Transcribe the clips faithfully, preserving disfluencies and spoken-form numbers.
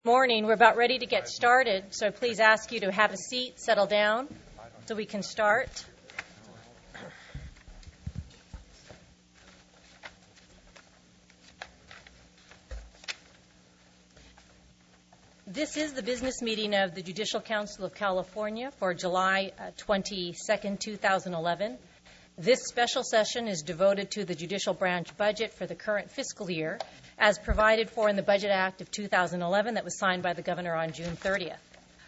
Morning. We're about ready to get started, so please ask you to have a seat, settle down, so we can start. This is the business meeting of the Judicial Council of California for July twenty-second, two thousand eleven. This special session is devoted to the judicial branch budget for the current fiscal year, as provided for in the Budget Act of two thousand eleven that was signed by the Governor on June thirtieth.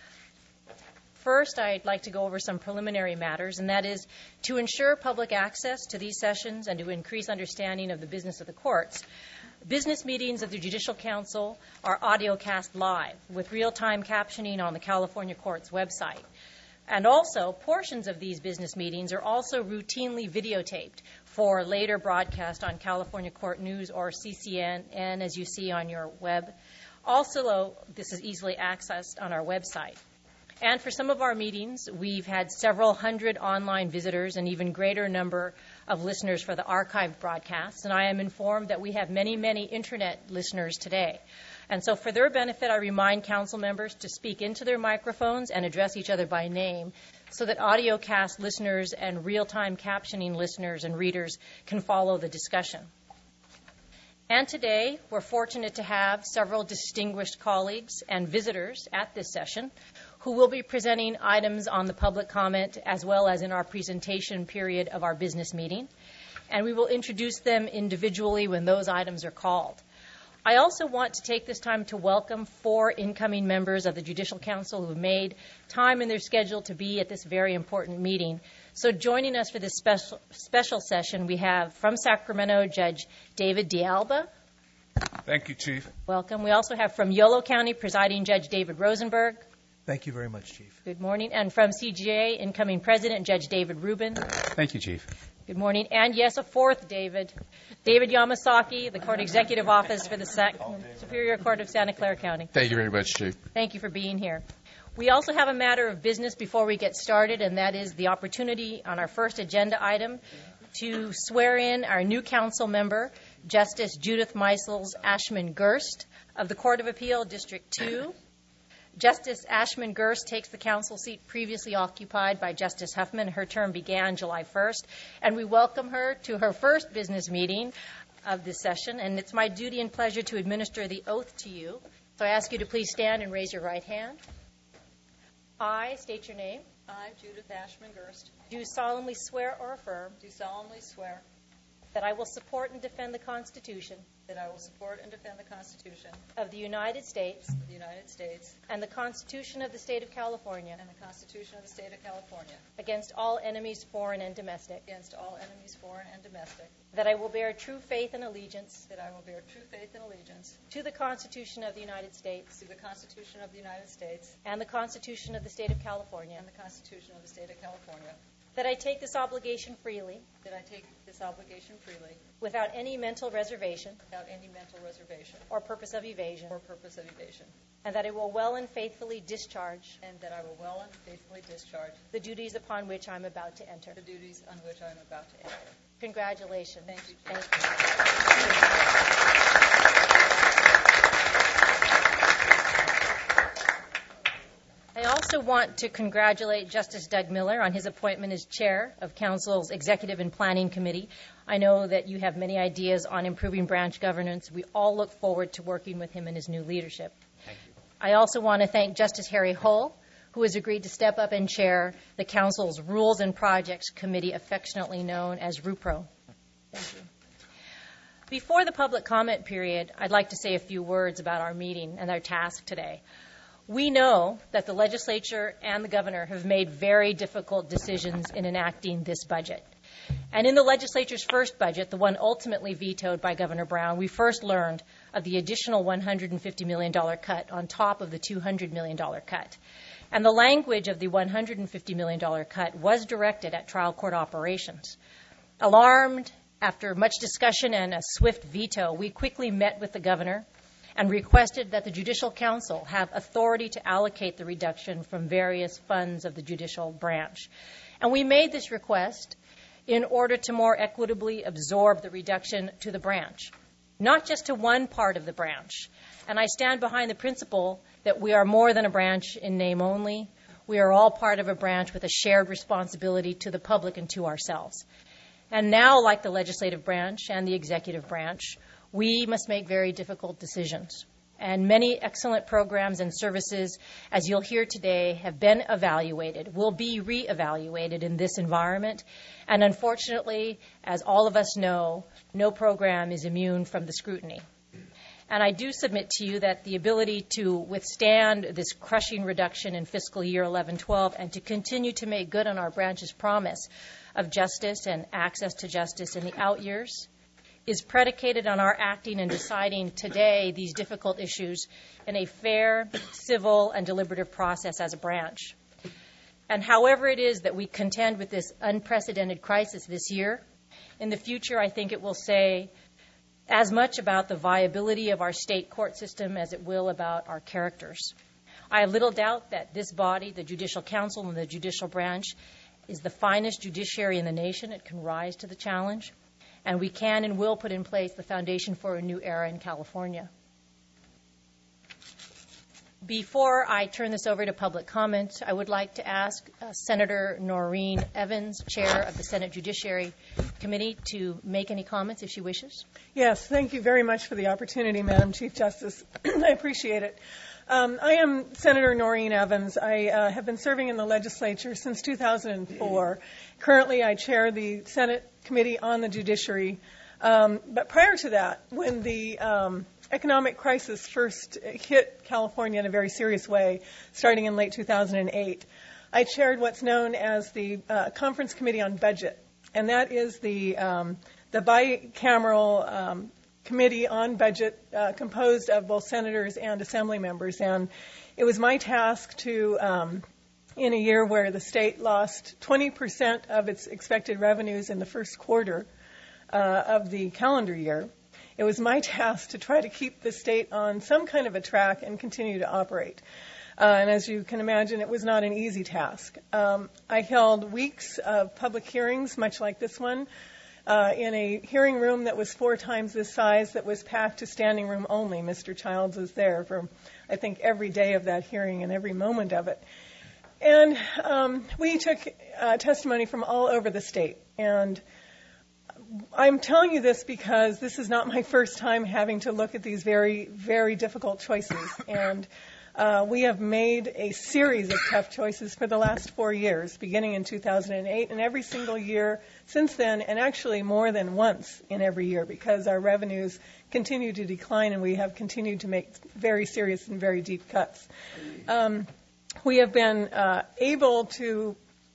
First, I'd like to go over some preliminary matters, and that is to ensure public access to these sessions and to increase understanding of the business of the courts. Business meetings of the Judicial Council are audiocast live with real-time captioning on the California Courts website. And also, portions of these business meetings are also routinely videotaped for later broadcast on California Court News or C C N N, as you see on your web. Also, this is easily accessed on our website. And for some of our meetings, we've had several hundred online visitors and even greater number of listeners for the archived broadcasts. And I am informed that we have many, many internet listeners today. And so for their benefit, I remind council members to speak into their microphones and address each other by name so that audiocast listeners and real-time captioning listeners and readers can follow the discussion. And today, we're fortunate to have several distinguished colleagues and visitors at this session who will be presenting items on the public comment as well as in our presentation period of our business meeting. And we will introduce them individually when those items are called. I also want to take this time to welcome four incoming members of the Judicial Council who have made time in their schedule to be at this very important meeting. So joining us for this special special session, we have from Sacramento, Judge David D'Alba. Thank you, Chief. Welcome. We also have from Yolo County, Presiding Judge David Rosenberg. Thank you very much, Chief. Good morning. And from C G A, incoming President Judge David Rubin. Thank you, Chief. Good morning. And yes, a fourth David, David Yamasaki, the Court Executive Office for the Sac- Superior Court of Santa Clara County. Thank you very much, Chief. Thank you for being here. We also have a matter of business before we get started, and that is the opportunity on our first agenda item to swear in our new council member, Justice Judith Meisels Ashman Gerst of the Court of Appeal, District two. Justice Ashman Gerst takes the council seat previously occupied by Justice Huffman. Her term began July first, and we welcome her to her first business meeting of this session, and it's my duty and pleasure to administer the oath to you. So I ask you to please stand and raise your right hand. I state your name. I, Judith Ashman Gerst, Do solemnly swear or affirm do solemnly swear that I will support and defend the Constitution that I will support and defend the Constitution of the United States of the United States and the Constitution of the State of California and the Constitution of the State of California against all enemies, foreign and domestic, against all enemies, foreign and domestic, that I will bear true faith and allegiance that I will bear true faith and allegiance to the Constitution of the United States to the Constitution of the United States and the Constitution of the State of California, and the Constitution of the State of California, that I take this obligation freely that I take this obligation freely without any mental reservation without any mental reservation or purpose of evasion, or purpose of evasion, and that I will well and faithfully discharge and that I will well and faithfully discharge the duties upon which I'm about to enter. the duties on which I am about to enter. Congratulations. Thank you. Thank you. I also want to congratulate Justice Doug Miller on his appointment as chair of Council's Executive and Planning Committee. I know that you have many ideas on improving branch governance. We all look forward to working with him in his new leadership. Thank you. I also want to thank Justice Harry Hull, who has agreed to step up and chair the Council's Rules and Projects Committee, affectionately known as RUPRO. Thank you. Before the public comment period, I'd like to say a few words about our meeting and our task today. We know that the legislature and the governor have made very difficult decisions in enacting this budget. And in the legislature's first budget, the one ultimately vetoed by Governor Brown, we first learned of the additional one hundred fifty million dollars cut on top of the two hundred million dollars cut. And the language of the one hundred fifty million dollars cut was directed at trial court operations. Alarmed, after much discussion and a swift veto, we quickly met with the governor and requested that the Judicial Council have authority to allocate the reduction from various funds of the judicial branch. And we made this request in order to more equitably absorb the reduction to the branch, not just to one part of the branch. And I stand behind the principle that we are more than a branch in name only. We are all part of a branch with a shared responsibility to the public and to ourselves. And now, like the legislative branch and the executive branch, we must make very difficult decisions. And many excellent programs and services, as you'll hear today, have been evaluated, will be re-evaluated in this environment. And unfortunately, as all of us know, no program is immune from the scrutiny. And I do submit to you that the ability to withstand this crushing reduction in fiscal year eleven twelve and to continue to make good on our branch's promise of justice and access to justice in the out years is predicated on our acting and deciding today these difficult issues in a fair, civil, and deliberative process as a branch. And however it is that we contend with this unprecedented crisis this year, in the future I think it will say as much about the viability of our state court system as it will about our characters. I have little doubt that this body, the Judicial Council and the judicial branch, is the finest judiciary in the nation. It can rise to the challenge. And we can and will put in place the foundation for a new era in California. Before I turn this over to public comment, I would like to ask uh, Senator Noreen Evans, Chair of the Senate Judiciary Committee, to make any comments if she wishes. Yes, thank you very much for the opportunity, Madam Chief Justice. I appreciate it. Um, I am Senator Noreen Evans. I uh, have been serving in the legislature since two thousand four. Currently, I chair the Senate Committee on the Judiciary. Um, but prior to that, when the um, economic crisis first hit California in a very serious way, starting in late two thousand eight, I chaired what's known as the uh, Conference Committee on Budget, and that is the um, the bicameral um, committee on budget uh, composed of both senators and assembly members. And it was my task to, um, in a year where the state lost twenty percent of its expected revenues in the first quarter uh, of the calendar year, it was my task to try to keep the state on some kind of a track and continue to operate. Uh, and as you can imagine, it was not an easy task. Um, I held weeks of public hearings, much like this one, Uh, in a hearing room that was four times this size, that was packed to standing room only. Mister Childs was there for, I think, every day of that hearing and every moment of it. And um, we took uh, testimony from all over the state. And I'm telling you this because this is not my first time having to look at these very, very difficult choices. And Uh, we have made a series of tough choices for the last four years, beginning in two thousand eight, and every single year since then, and actually more than once in every year, because our revenues continue to decline and we have continued to make very serious and very deep cuts. Um, we have been uh, able to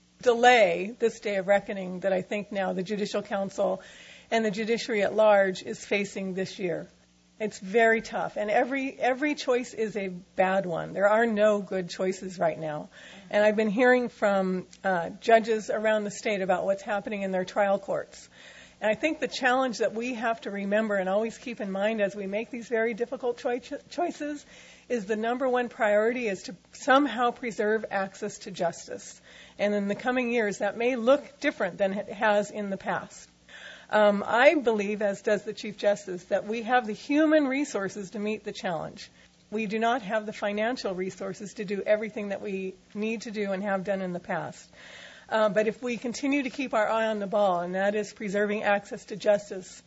delay this day of reckoning that I think now the Judicial Council and the judiciary at large is facing this year. It's very tough, and every every choice is a bad one. There are no good choices right now. And I've been hearing from uh, judges around the state about what's happening in their trial courts. And I think the challenge that we have to remember and always keep in mind as we make these very difficult choi- choices is the number one priority is to somehow preserve access to justice. And in the coming years, that may look different than it has in the past. Um, I believe, as does the Chief Justice, that we have the human resources to meet the challenge. We do not have the financial resources to do everything that we need to do and have done in the past. Uh, but if we continue to keep our eye on the ball, and that is preserving access to justice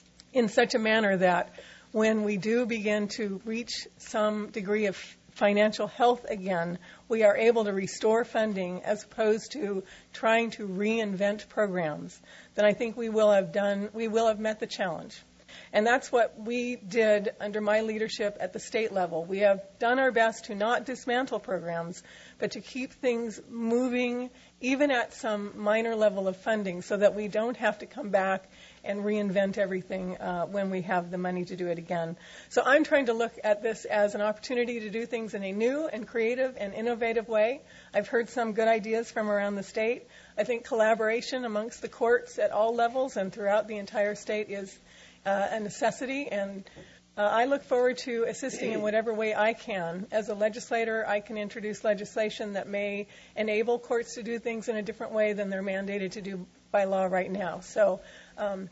in such a manner that when we do begin to reach some degree of financial health again, we are able to restore funding as opposed to trying to reinvent programs, then I think we will have done, we will have met the challenge. And that's what we did under my leadership at the state level. We have done our best to not dismantle programs, but to keep things moving even at some minor level of funding so that we don't have to come back and reinvent everything uh, when we have the money to do it again. So I'm trying to look at this as an opportunity to do things in a new and creative and innovative way. I've heard some good ideas from around the state. I think collaboration amongst the courts at all levels and throughout the entire state is uh, a necessity, and uh, I look forward to assisting in whatever way I can. As a legislator, I can introduce legislation that may enable courts to do things in a different way than they're mandated to do by law right now. So um,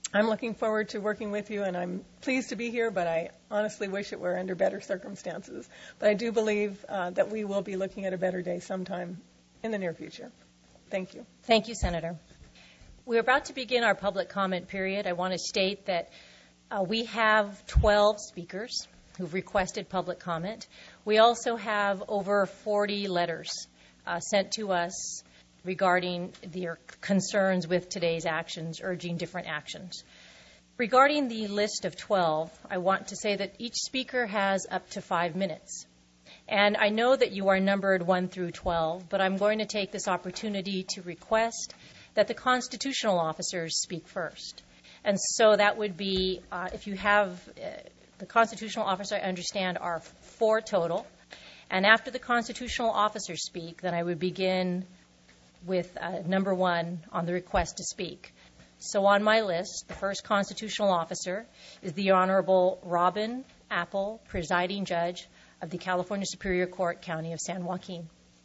I'm looking forward to working with you, and I'm pleased to be here, but I honestly wish it were under better circumstances. But I do believe uh, that we will be looking at a better day sometime in the near future. Thank you. Thank you, Senator. We're about to begin our public comment period. I want to state that uh, we have twelve speakers who've requested public comment. We also have over forty letters uh, sent to us regarding their concerns with today's actions, urging different actions. Regarding the list of twelve, I want to say that each speaker has up to five minutes. And I know that you are numbered one through twelve, but I'm going to take this opportunity to request that the constitutional officers speak first. And so that would be, uh, if you have, uh, the constitutional officers, I understand, are four total. And after the constitutional officers speak, then I would begin with uh, number one on the request to speak. So on my list, the first constitutional officer is the Honorable Robin Apple, presiding judge of the California Superior Court, County of San Joaquin.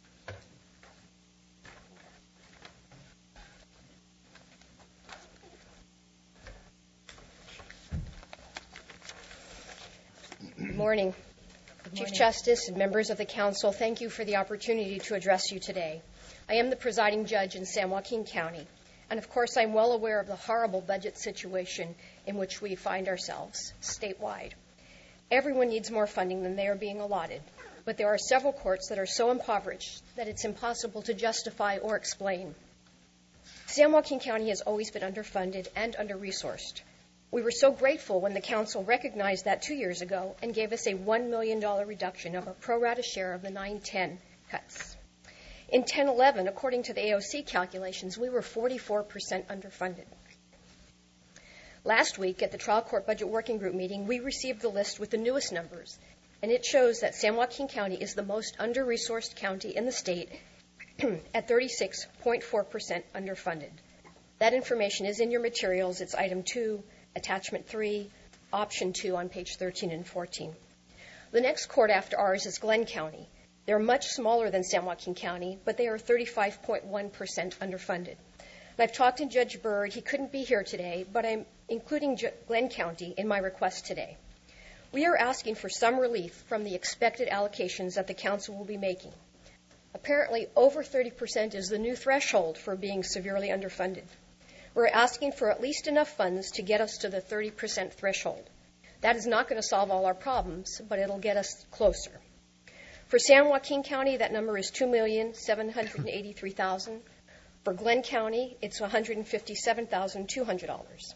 Good morning. Chief Justice and members of the Council, thank you for the opportunity to address you today. I am the presiding judge in San Joaquin County, and of course I'm well aware of the horrible budget situation in which we find ourselves statewide. Everyone needs more funding than they are being allotted, but there are several courts that are so impoverished that it's impossible to justify or explain. San Joaquin County has always been underfunded and under-resourced. We were so grateful when the Council recognized that two years ago and gave us a one million dollars reduction of our pro rata share of the nine ten cuts. In ten eleven, according to the A O C calculations, we were forty-four percent underfunded. Last week at the Trial Court Budget Working Group meeting, we received the list with the newest numbers, and it shows that San Joaquin County is the most under-resourced county in the state at thirty-six point four percent underfunded. That information is in your materials. It's item two, attachment three, option two on page thirteen and fourteen. The next court after ours is Glenn County. They're much smaller than San Joaquin County, but they are thirty-five point one percent underfunded. And I've talked to Judge Byrd. He couldn't be here today, but I'm including Glenn County in my request today. We are asking for some relief from the expected allocations that the Council will be making. Apparently, over thirty percent is the new threshold for being severely underfunded. We're asking for at least enough funds to get us to the thirty percent threshold. That is not going to solve all our problems, but it'll get us closer. For San Joaquin County, that number is two million seven hundred eighty-three thousand dollars. For Glenn County, it's one hundred fifty-seven thousand two hundred dollars.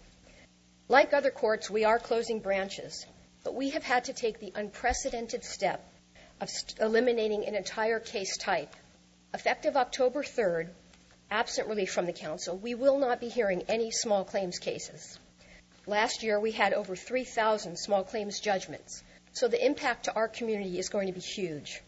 Like other courts, we are closing branches, but we have had to take the unprecedented step of st- eliminating an entire case type. Effective October third, absent relief from the Council, we will not be hearing any small claims cases. Last year, we had over three thousand small claims judgments, so the impact to our community is going to be huge.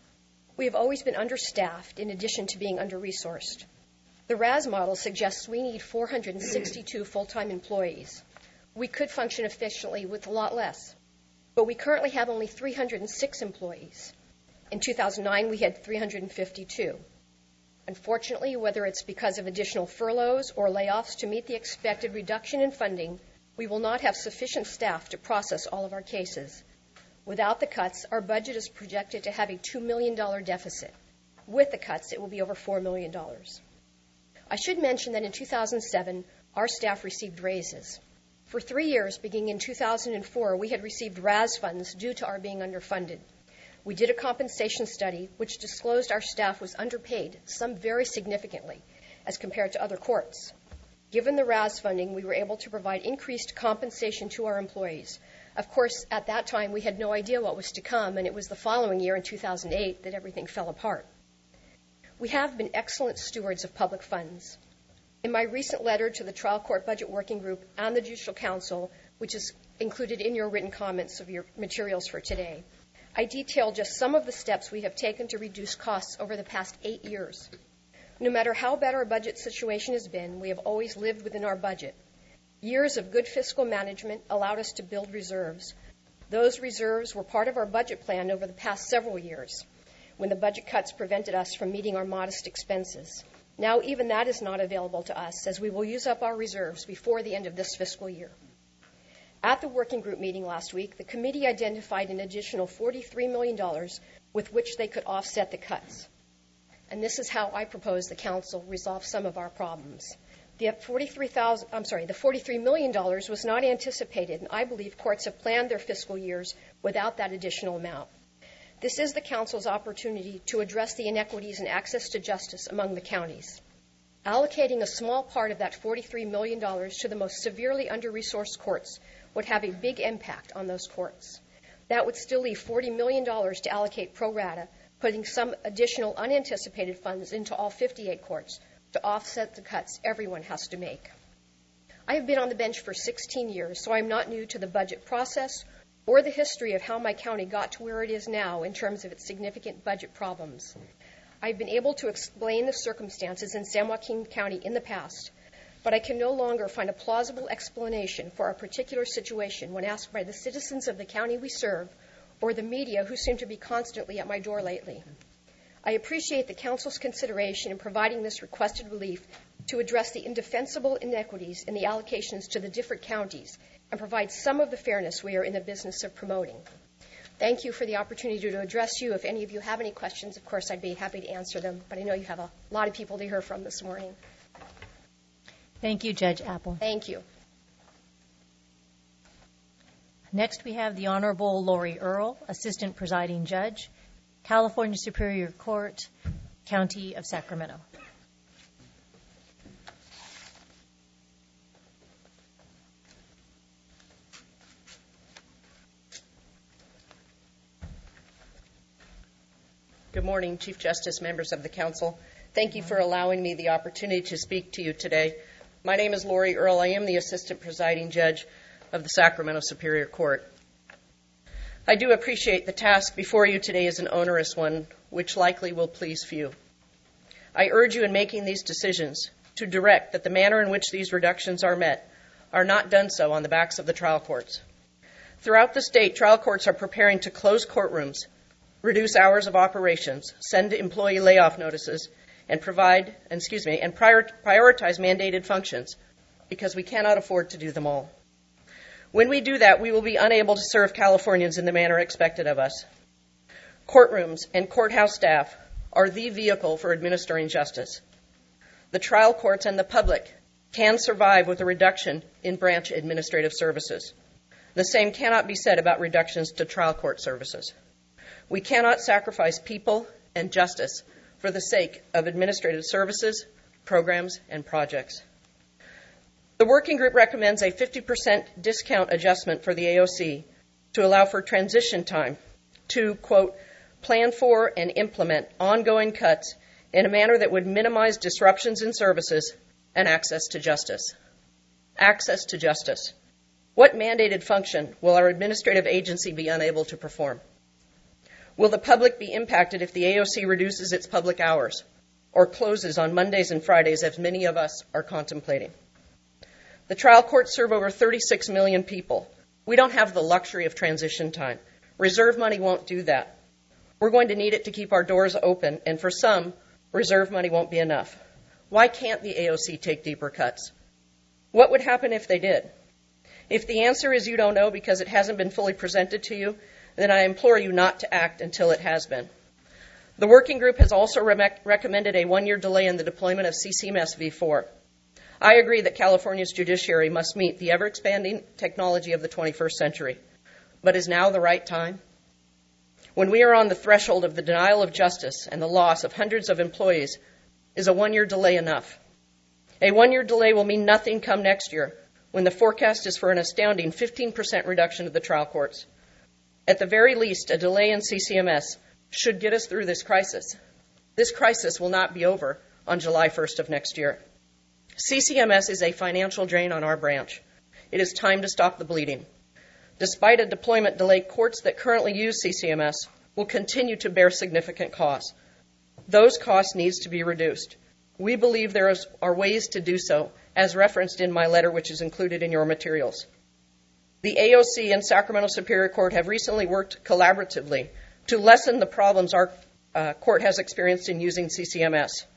We have always been understaffed in addition to being under-resourced. The R A S model suggests we need four hundred sixty-two full-time employees. We could function efficiently with a lot less, but we currently have only three hundred six employees. In two thousand nine, we had three hundred fifty-two. Unfortunately, whether it's because of additional furloughs or layoffs to meet the expected reduction in funding, we will not have sufficient staff to process all of our cases. Without the cuts, our budget is projected to have a two million dollars deficit. With the cuts, it will be over four million dollars. I should mention that in two thousand seven, our staff received raises. For three years, beginning in two thousand four, we had received R A S funds due to our being underfunded. We did a compensation study which disclosed our staff was underpaid, some very significantly, as compared to other courts. Given the R A S funding, we were able to provide increased compensation to our employees. Of course, at that time, we had no idea what was to come, and it was the following year, in two thousand eight, that everything fell apart. We have been excellent stewards of public funds. In my recent letter to the Trial Court Budget Working Group and the Judicial Council, which is included in your written comments of your materials for today, I detail just some of the steps we have taken to reduce costs over the past eight years. No matter how bad our budget situation has been, we have always lived within our budget. Years of good fiscal management allowed us to build reserves. Those reserves were part of our budget plan over the past several years, when the budget cuts prevented us from meeting our modest expenses. Now even that is not available to us, as we will use up our reserves before the end of this fiscal year. At the working group meeting last week, the committee identified an additional forty-three million dollars with which they could offset the cuts. And this is how I propose the council resolve some of our problems. The forty-three thousand, I'm sorry, the forty-three million dollars was not anticipated, and I believe courts have planned their fiscal years without that additional amount. This is the council's opportunity to address the inequities in access to justice among the counties. Allocating a small part of that forty-three million dollars to the most severely under-resourced courts would have a big impact on those courts. That would still leave forty million dollars to allocate pro rata, putting some additional unanticipated funds into all fifty-eight courts to offset the cuts everyone has to make. I have been on the bench for sixteen years, so I'm not new to the budget process or the history of how my county got to where it is now in terms of its significant budget problems. I've been able to explain the circumstances in San Joaquin County in the past, but I can no longer find a plausible explanation for our particular situation when asked by the citizens of the county we serve or the media who seem to be constantly at my door lately. I appreciate the council's consideration in providing this requested relief to address the indefensible inequities in the allocations to the different counties and provide some of the fairness we are in the business of promoting. Thank you for the opportunity to address you. If any of you have any questions, of course, I'd be happy to answer them, but I know you have a lot of people to hear from this morning. Thank you, Judge Apple. Thank you. Next, we have the Honorable Lori Earle, Assistant Presiding Judge, California Superior Court, County of Sacramento. Good morning, Chief Justice, members of the council. Thank you for allowing me the opportunity to speak to you today. My name is Lori Earle. I am the Assistant Presiding Judge of the Sacramento Superior Court. I do appreciate the task before you today is an onerous one, which likely will please few. I urge you in making these decisions to direct that the manner in which these reductions are met are not done so on the backs of the trial courts. Throughout the state, trial courts are preparing to close courtrooms, reduce hours of operations, send employee layoff notices, and provide, excuse me, and prior, prioritize mandated functions because we cannot afford to do them all. When we do that, we will be unable to serve Californians in the manner expected of us. Courtrooms and courthouse staff are the vehicle for administering justice. The trial courts and the public can survive with a reduction in branch administrative services. The same cannot be said about reductions to trial court services. We cannot sacrifice people and justice for the sake of administrative services, programs, and projects. The working group recommends a fifty percent discount adjustment for the A O C to allow for transition time to, quote, plan for and implement ongoing cuts in a manner that would minimize disruptions in services and access to justice. Access to justice. What mandated function will our administrative agency be unable to perform? Will the public be impacted if the A O C reduces its public hours or closes on Mondays and Fridays, as many of us are contemplating? The trial courts serve over thirty-six million people. We don't have the luxury of transition time. Reserve money won't do that. We're going to need it to keep our doors open, and for some, reserve money won't be enough. Why can't the A O C take deeper cuts? What would happen if they did? If the answer is you don't know because it hasn't been fully presented to you, then I implore you not to act until it has been. The working group has also re- recommended a one-year delay in the deployment of C C M S V four. I agree that California's judiciary must meet the ever-expanding technology of the twenty-first century. But is now the right time? When we are on the threshold of the denial of justice and the loss of hundreds of employees, is a one-year delay enough? A one-year delay will mean nothing come next year, when the forecast is for an astounding fifteen percent reduction of the trial courts. At the very least, a delay in C C M S should get us through this crisis. This crisis will not be over on July first of next year. C C M S is a financial drain on our branch. It is time to stop the bleeding. Despite a deployment delay, courts that currently use C C M S will continue to bear significant costs. Those costs need to be reduced. We believe there is, are ways to do so, as referenced in my letter, which is included in your materials. The A O C and Sacramento Superior Court have recently worked collaboratively to lessen the problems our uh, court has experienced in using C C M S.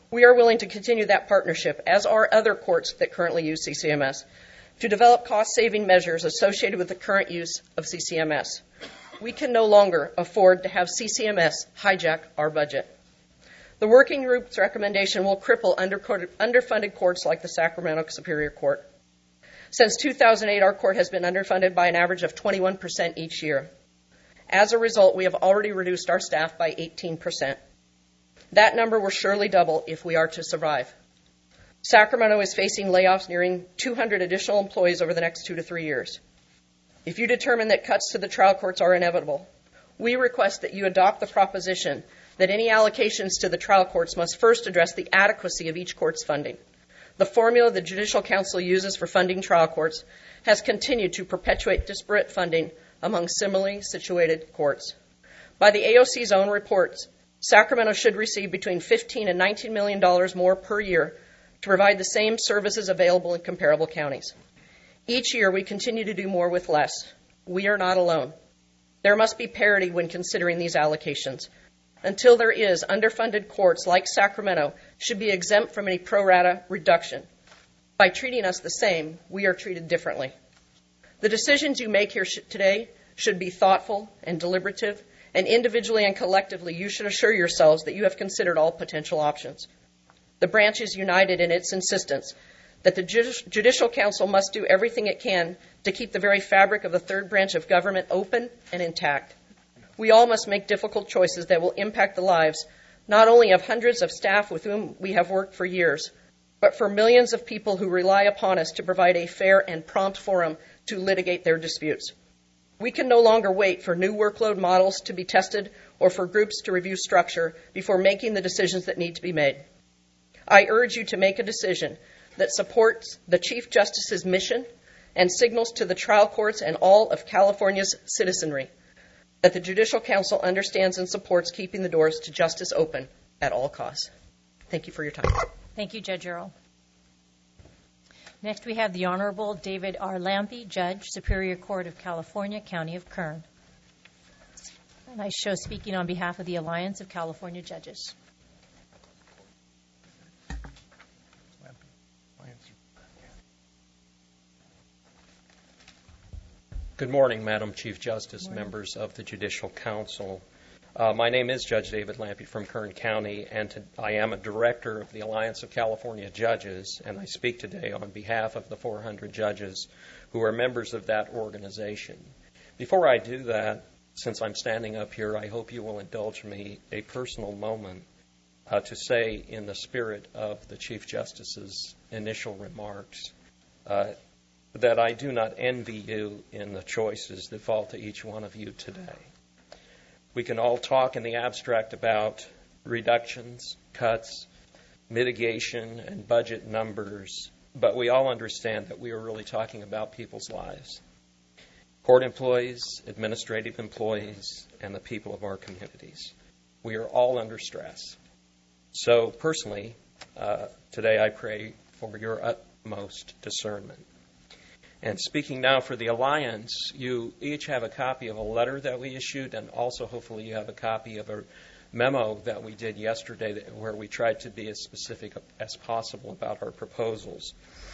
We are willing to continue that partnership, as are other courts that currently use C C M S, to develop cost-saving measures associated with the current use of C C M S. We can no longer afford to have C C M S hijack our budget. The working group's recommendation will cripple under, underfunded courts like the Sacramento Superior Court. Since two thousand eight, our court has been underfunded by an average of twenty-one percent each year. As a result, we have already reduced our staff by eighteen percent. That number will surely double if we are to survive. Sacramento is facing layoffs nearing two hundred additional employees over the next two to three years. If you determine that cuts to the trial courts are inevitable, we request that you adopt the proposition that any allocations to the trial courts must first address the adequacy of each court's funding. The formula the Judicial Council uses for funding trial courts has continued to perpetuate disparate funding among similarly situated courts. By the A O C's own reports, Sacramento should receive between fifteen and nineteen million dollars more per year to provide the same services available in comparable counties. Each year, we continue to do more with less. We are not alone. There must be parity when considering these allocations. Until there is, underfunded courts like Sacramento should be exempt from any pro rata reduction. By treating us the same, we are treated differently. The decisions you make here sh- today should be thoughtful and deliberative, and individually and collectively, you should assure yourselves that you have considered all potential options. The branch is united in its insistence that the Judi- Judicial Council must do everything it can to keep the very fabric of the third branch of government open and intact. We all must make difficult choices that will impact the lives not only of hundreds of staff with whom we have worked for years, but for millions of people who rely upon us to provide a fair and prompt forum to litigate their disputes. We can no longer wait for new workload models to be tested or for groups to review structure before making the decisions that need to be made. I urge you to make a decision that supports the Chief Justice's mission and signals to the trial courts and all of California's citizenry that the Judicial Council understands and supports keeping the doors to justice open at all costs. Thank you for your time. Thank you, Judge Earl. Next, we have the Honorable David R. Lampe, Judge, Superior Court of California, County of Kern. And I show speaking on behalf of the Alliance of California Judges. Good morning, Madam Chief Justice, members of the Judicial Council. Uh, my name is Judge David Lampe from Kern County, and to, I am a director of the Alliance of California Judges, and I speak today on behalf of the four hundred judges who are members of that organization. Before I do that, since I'm standing up here, I hope you will indulge me a personal moment uh, to say, in the spirit of the Chief Justice's initial remarks, uh, that I do not envy you in the choices that fall to each one of you today. We can all talk in the abstract about reductions, cuts, mitigation, and budget numbers, but we all understand that we are really talking about people's lives. Court employees, administrative employees, and the people of our communities. We are all under stress. So personally, uh, today I pray for your utmost discernment. And speaking now for the Alliance, you each have a copy of a letter that we issued, and also hopefully you have a copy of a memo that we did yesterday that, where we tried to be as specific as possible about our proposals.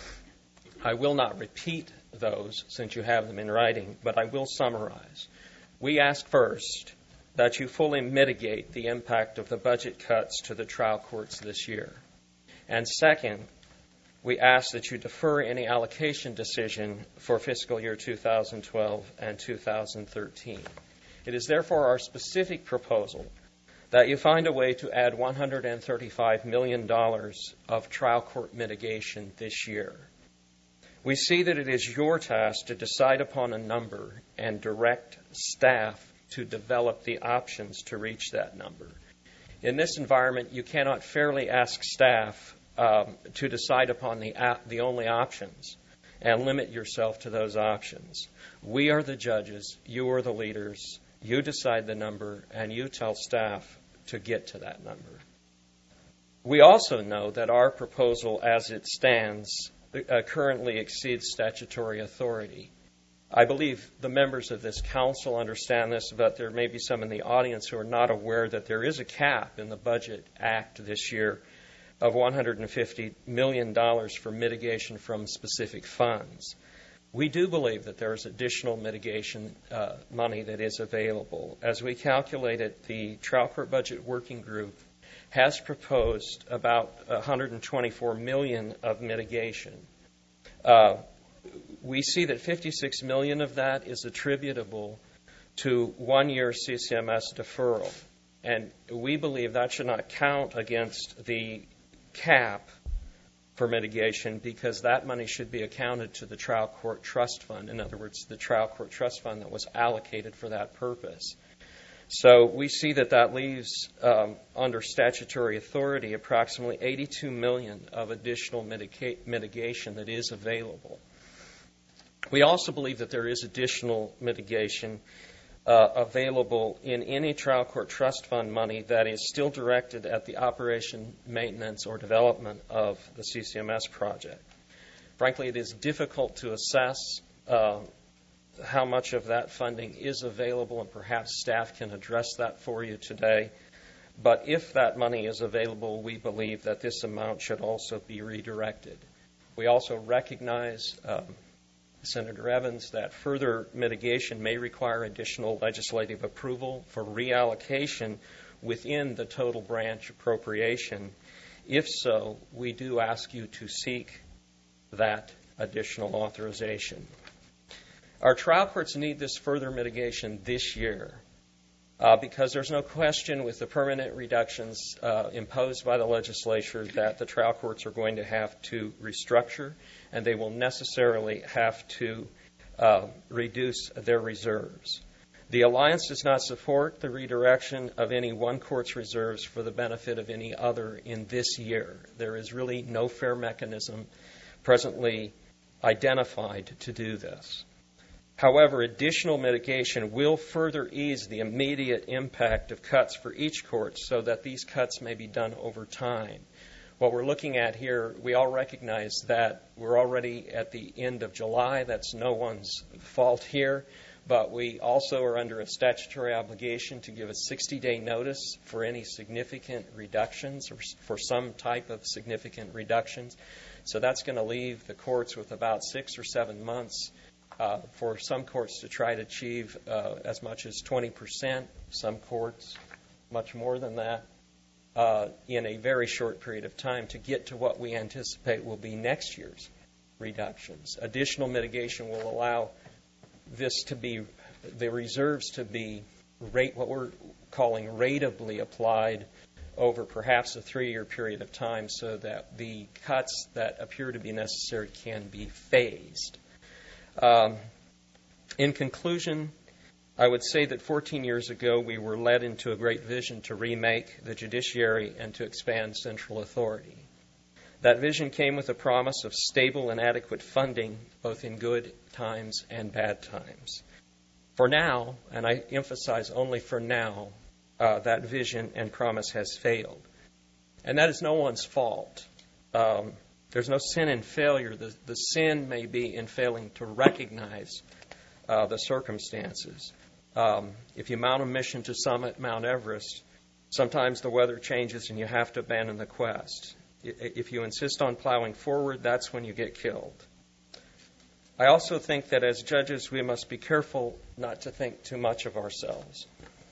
I will not repeat those since you have them in writing, but I will summarize. We ask first that you fully mitigate the impact of the budget cuts to the trial courts this year. And second, we ask that you defer any allocation decision for fiscal year two thousand twelve and two thousand thirteen. It is therefore our specific proposal that you find a way to add one hundred thirty-five million dollars of trial court mitigation this year. We see that it is your task to decide upon a number and direct staff to develop the options to reach that number. In this environment, you cannot fairly ask staff Um, to decide upon the ap- the only options and limit yourself to those options. We are the judges, you are the leaders, you decide the number, and you tell staff to get to that number. We also know that our proposal as it stands uh, currently exceeds statutory authority. I believe the members of this council understand this, but there may be some in the audience who are not aware that there is a cap in the Budget Act this year of one hundred fifty million dollars for mitigation from specific funds. We do believe that there is additional mitigation uh, money that is available. As we calculated, the Trial Court Budget Working Group has proposed about one hundred twenty-four million dollars of mitigation. Uh, we see that fifty-six million dollars of that is attributable to one-year C C M S deferral. And we believe that should not count against the cap for mitigation because that money should be accounted to the Trial Court Trust Fund. In other words, the Trial Court Trust Fund that was allocated for that purpose. So we see that that leaves um, under statutory authority approximately eighty-two million dollars of additional mitica- mitigation that is available. We also believe that there is additional mitigation uh, available in any trial court trust fund money that is still directed at the operation, maintenance, or development of the C C M S project. Frankly, it is difficult to assess uh, how much of that funding is available, and perhaps staff can address that for you today. But if that money is available, we believe that this amount should also be redirected. We also recognize, um, Senator Evans, that further mitigation may require additional legislative approval for reallocation within the total branch appropriation. If so, we do ask you to seek that additional authorization. Our trial courts need this further mitigation this year uh, because there's no question with the permanent reductions uh, imposed by the legislature that the trial courts are going to have to restructure, and they will necessarily have to uh, reduce their reserves. The Alliance does not support the redirection of any one court's reserves for the benefit of any other in this year. There is really no fair mechanism presently identified to do this. However, additional mitigation will further ease the immediate impact of cuts for each court so that these cuts may be done over time. What we're looking at here, we all recognize that we're already at the end of July. That's no one's fault here. But we also are under a statutory obligation to give a sixty-day notice for any significant reductions or for some type of significant reductions. So that's going to leave the courts with about six or seven months uh, for some courts to try to achieve uh, as much as twenty percent, some courts much more than that, uh, in a very short period of time to get to what we anticipate will be next year's reductions. Additional mitigation will allow this to be, the reserves to be rate, what we're calling ratably applied over perhaps a three-year period of time so that the cuts that appear to be necessary can be phased. Um, in conclusion, I would say that fourteen years ago we were led into a great vision to remake the judiciary and to expand central authority. That vision came with a promise of stable and adequate funding, both in good times and bad times. For now, and I emphasize only for now, uh, that vision and promise has failed. And that is no one's fault. Um, there's no sin in failure. The, the sin may be in failing to recognize uh, the circumstances. Um, if you mount a mission to summit Mount Everest, sometimes the weather changes and you have to abandon the quest. If you insist on plowing forward, that's when you get killed. I also think that as judges, we must be careful not to think too much of ourselves.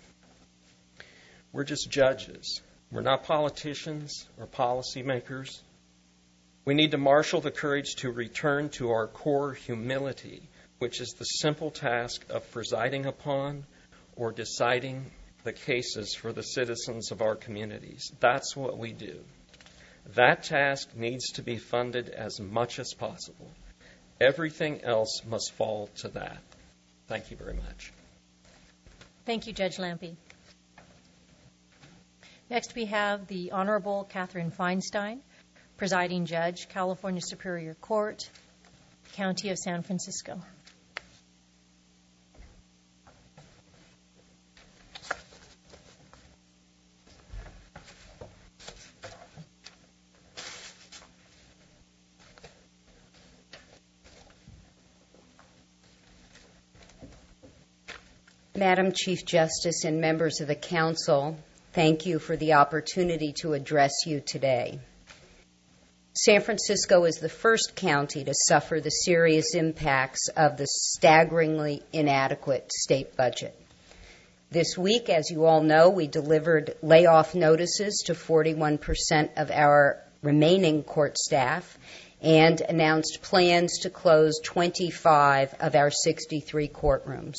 We're just judges. We're not politicians or policymakers. We need to marshal the courage to return to our core humility, which is the simple task of presiding upon or deciding the cases for the citizens of our communities. That's what we do. That task needs to be funded as much as possible. Everything else must fall to that. Thank you very much. Thank you, Judge Lampe. Next, we have the Honorable Catherine Feinstein, Presiding Judge, California Superior Court, County of San Francisco. Madam Chief Justice and members of the Council, thank you for the opportunity to address you today. San Francisco is the first county to suffer the serious impacts of the staggeringly inadequate state budget. This week, as you all know, we delivered layoff notices to forty-one percent of our remaining court staff and announced plans to close twenty-five of our sixty-three courtrooms.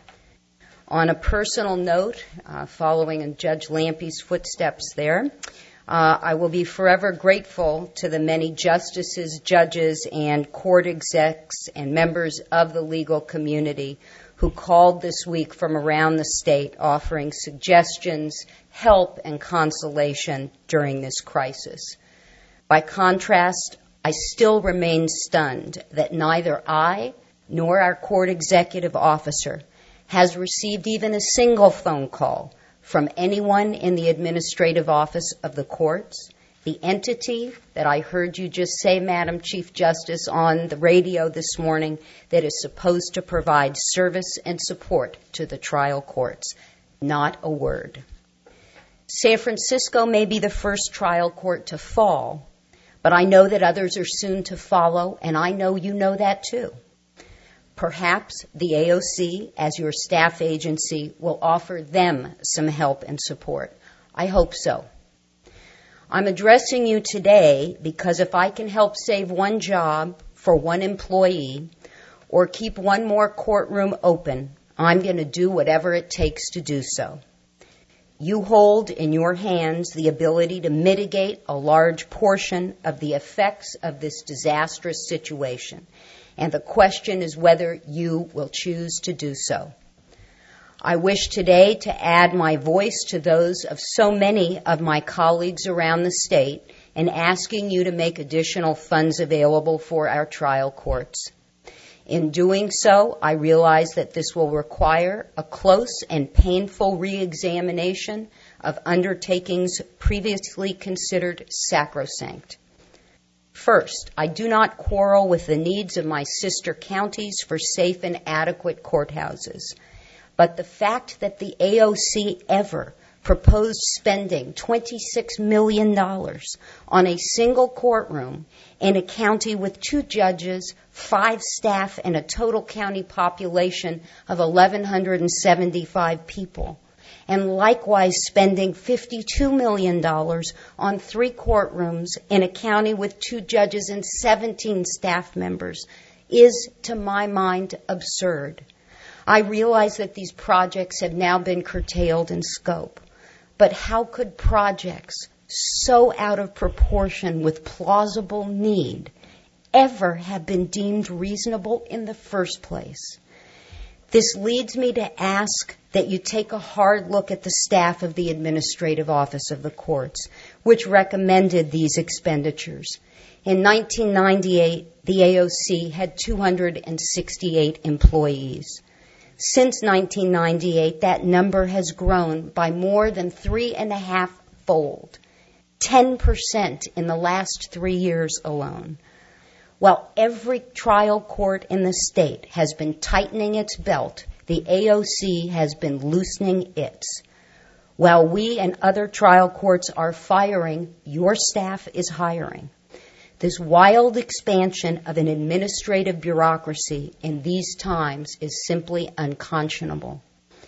On a personal note, uh, following in Judge Lampy's footsteps there, uh, I will be forever grateful to the many justices, judges, and court execs and members of the legal community who called this week from around the state offering suggestions, help, and consolation during this crisis. By contrast, I still remain stunned that neither I nor our court executive officer has received even a single phone call from anyone in the administrative office of the courts, the entity that I heard you just say, Madam Chief Justice, on the radio this morning that is supposed to provide service and support to the trial courts. Not a word. San Francisco may be the first trial court to fall, but I know that others are soon to follow, and I know you know that too. Perhaps the A O C, as your staff agency, will offer them some help and support. I hope so. I'm addressing you today because if I can help save one job for one employee or keep one more courtroom open, I'm going to do whatever it takes to do so. You hold in your hands the ability to mitigate a large portion of the effects of this disastrous situation, and the question is whether you will choose to do so. I wish today to add my voice to those of so many of my colleagues around the state in asking you to make additional funds available for our trial courts. In doing so, I realize that this will require a close and painful re-examination of undertakings previously considered sacrosanct. First, I do not quarrel with the needs of my sister counties for safe and adequate courthouses. But the fact that the A O C ever proposed spending twenty-six million dollars on a single courtroom in a county with two judges, five staff, and a total county population of one thousand one hundred seventy-five people, and likewise spending fifty-two million dollars on three courtrooms in a county with two judges and seventeen staff members, is, to my mind, absurd. I realize that these projects have now been curtailed in scope, but how could projects so out of proportion with plausible need ever have been deemed reasonable in the first place? This leads me to ask that you take a hard look at the staff of the Administrative Office of the Courts, which recommended these expenditures. In nineteen ninety-eight, the A O C had two hundred sixty-eight employees. Since nineteen ninety-eight, that number has grown by more than three and a half fold, ten percent in the last three years alone. While every trial court in the state has been tightening its belt, the A O C has been loosening its. While we and other trial courts are firing, your staff is hiring. This wild expansion of an administrative bureaucracy in these times is simply unconscionable.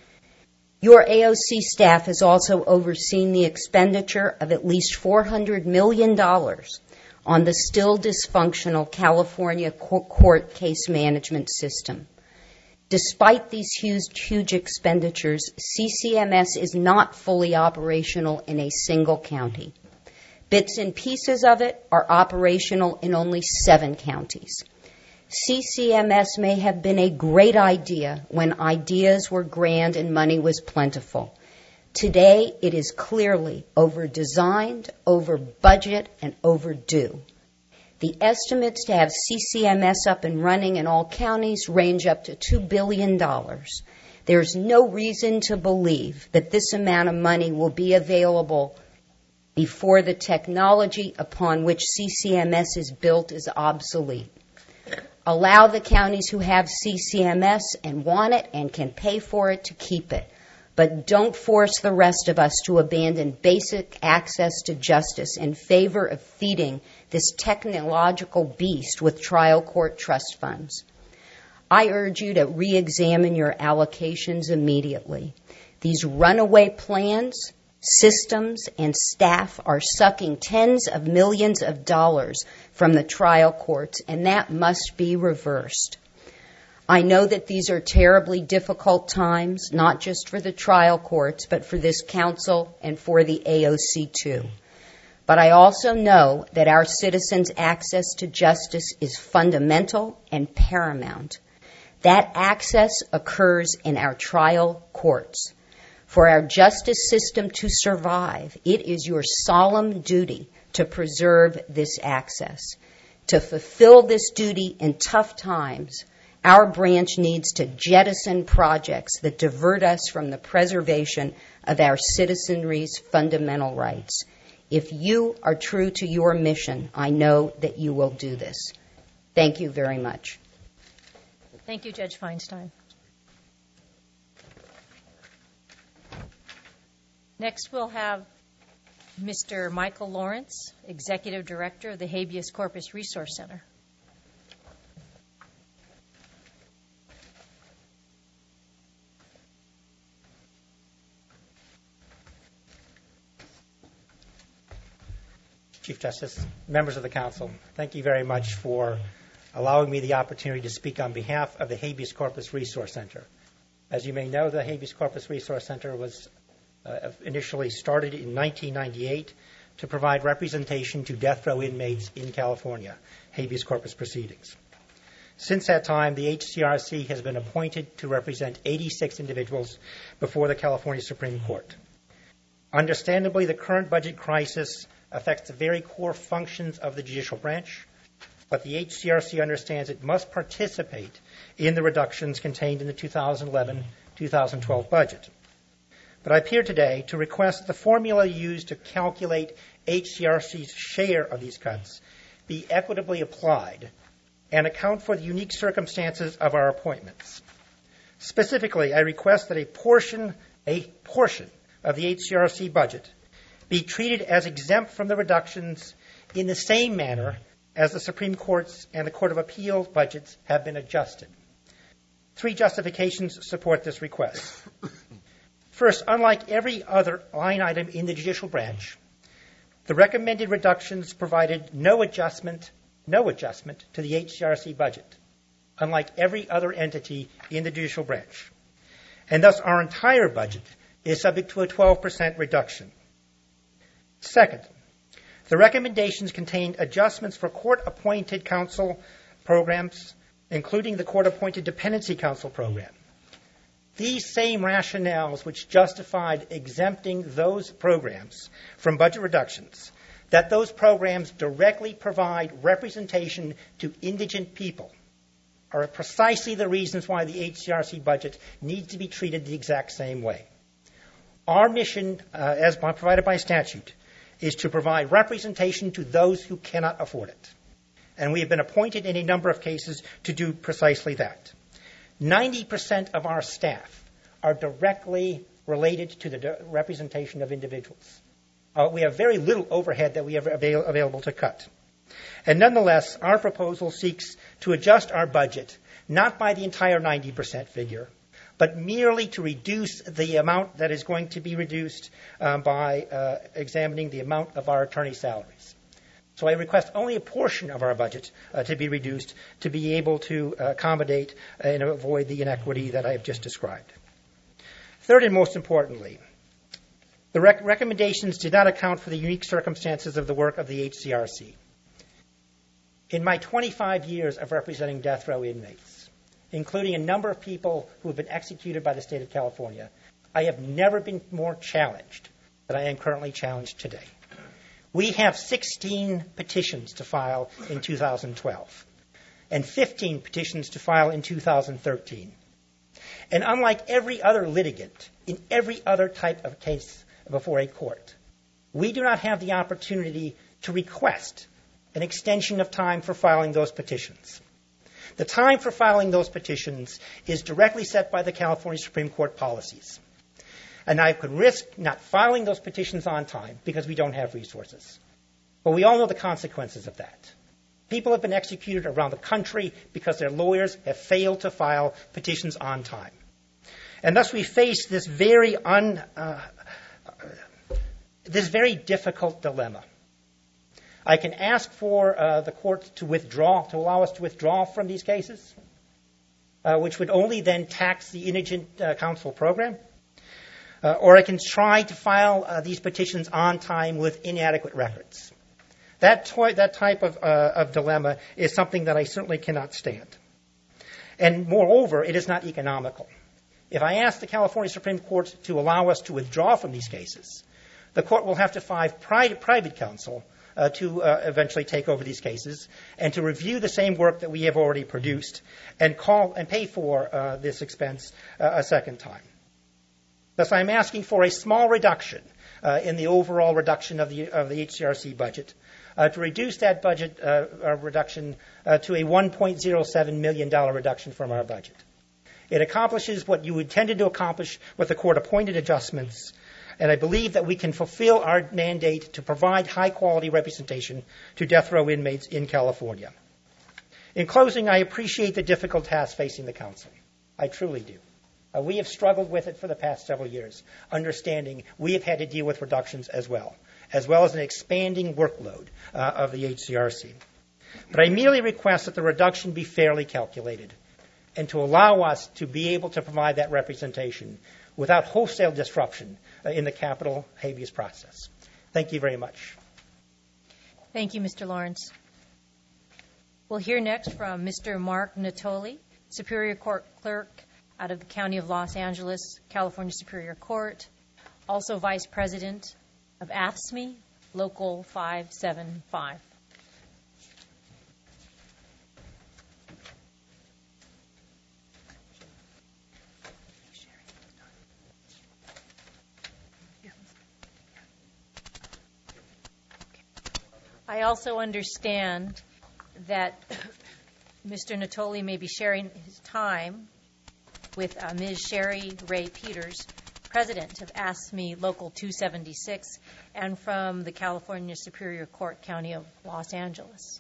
Your A O C staff has also overseen the expenditure of at least four hundred million dollars on the still dysfunctional California court case management system. Despite these huge, huge expenditures, C C M S is not fully operational in a single county. Bits and pieces of it are operational in only seven counties. C C M S may have been a great idea when ideas were grand and money was plentiful. Today, it is clearly over-designed, over-budget, and overdue. The estimates to have C C M S up and running in all counties range up to two billion dollars. There's no reason to believe that this amount of money will be available before the technology upon which C C M S is built is obsolete. Allow the counties who have C C M S and want it and can pay for it to keep it. But don't force the rest of us to abandon basic access to justice in favor of feeding this technological beast with trial court trust funds. I urge you to re-examine your allocations immediately. These runaway plans, systems, and staff are sucking tens of millions of dollars from the trial courts, and that must be reversed. I know that these are terribly difficult times, not just for the trial courts, but for this council and for the A O C too. But I also know that our citizens' access to justice is fundamental and paramount. That access occurs in our trial courts. For our justice system to survive, it is your solemn duty to preserve this access. To fulfill this duty in tough times, our branch needs to jettison projects that divert us from the preservation of our citizenry's fundamental rights. If you are true to your mission, I know that you will do this. Thank you very much. Thank you, Judge Feinstein. Next, we'll have Mister Michael Lawrence, Executive Director of the Habeas Corpus Resource Center. Chief Justice, members of the Council, thank you very much for allowing me the opportunity to speak on behalf of the Habeas Corpus Resource Center. As you may know, the Habeas Corpus Resource Center was uh, initially started in nineteen ninety-eight to provide representation to death row inmates in California, habeas corpus proceedings. Since that time, the H C R C has been appointed to represent eighty-six individuals before the California Supreme Court. Understandably, the current budget crisis affects the very core functions of the judicial branch, but the H C R C understands it must participate in the reductions contained in the two thousand eleven two thousand twelve budget. But I appear today to request that the formula used to calculate H C R C's share of these cuts be equitably applied and account for the unique circumstances of our appointments. Specifically, I request that a portion, a portion of the H C R C budget be treated as exempt from the reductions in the same manner as the Supreme Court's and the Court of Appeals budgets have been adjusted. Three justifications support this request. First, unlike every other line item in the judicial branch, the recommended reductions provided no adjustment, no adjustment to the H C R C budget, unlike every other entity in the judicial branch. And thus our entire budget is subject to a twelve percent reduction. Second, the recommendations contained adjustments for court-appointed counsel programs, including the court-appointed dependency counsel program. These same rationales which justified exempting those programs from budget reductions, that those programs directly provide representation to indigent people, are precisely the reasons why the H C R C budget needs to be treated the exact same way. Our mission, uh, as provided by statute, is to provide representation to those who cannot afford it. And we have been appointed in a number of cases to do precisely that. ninety percent of our staff are directly related to the representation of individuals. Uh, we have very little overhead that we have avail- available to cut. And nonetheless, our proposal seeks to adjust our budget not by the entire ninety percent figure, but merely to reduce the amount that is going to be reduced um, by uh, examining the amount of our attorney salaries. So I request only a portion of our budget uh, to be reduced to be able to uh, accommodate and avoid the inequity that I have just described. Third and most importantly, the rec- recommendations did not account for the unique circumstances of the work of the H C R C. In my twenty-five years of representing death row inmates, including a number of people who have been executed by the state of California, I have never been more challenged than I am currently challenged today. We have sixteen petitions to file in two thousand twelve and fifteen petitions to file in two thousand thirteen. And unlike every other litigant in every other type of case before a court, we do not have the opportunity to request an extension of time for filing those petitions. The time for filing those petitions is directly set by the California Supreme Court policies. And I could risk not filing those petitions on time because we don't have resources. But we all know the consequences of that. People have been executed around the country because their lawyers have failed to file petitions on time. And thus we face this very un, uh, this very difficult dilemma. I can ask for uh, the court to withdraw, to allow us to withdraw from these cases, uh, which would only then tax the indigent uh, counsel program. Uh, or I can try to file uh, these petitions on time with inadequate records. That, to- that type of, uh, of dilemma is something that I certainly cannot stand. And moreover, it is not economical. If I ask the California Supreme Court to allow us to withdraw from these cases, the court will have to find private, private counsel uh, to uh, eventually take over these cases and to review the same work that we have already produced and call and pay for uh, this expense uh, a second time. Thus, I'm asking for a small reduction uh, in the overall reduction of the of the H C R C budget uh, to reduce that budget uh, uh, reduction uh, to a one point zero seven million dollars reduction from our budget. It accomplishes what you intended to accomplish with the court-appointed adjustments, and I believe that we can fulfill our mandate to provide high-quality representation to death row inmates in California. In closing, I appreciate the difficult task facing the council. I truly do. Uh, we have struggled with it for the past several years, understanding we have had to deal with reductions as well, as well as an expanding workload uh, of the H C R C. But I merely request that the reduction be fairly calculated and to allow us to be able to provide that representation without wholesale disruption uh, in the capital habeas process. Thank you very much. Thank you, Mister Lawrence. We'll hear next from Mister Mark Natoli, Superior Court Clerk out of the County of Los Angeles, California Superior Court, also Vice President of A F S C M E, Local five seven five. I also understand that Mister Natoli may be sharing his time with uh, Miz Sherry Ray Peters, President of A F S C M E Local two seventy-six, and from the California Superior Court, County of Los Angeles.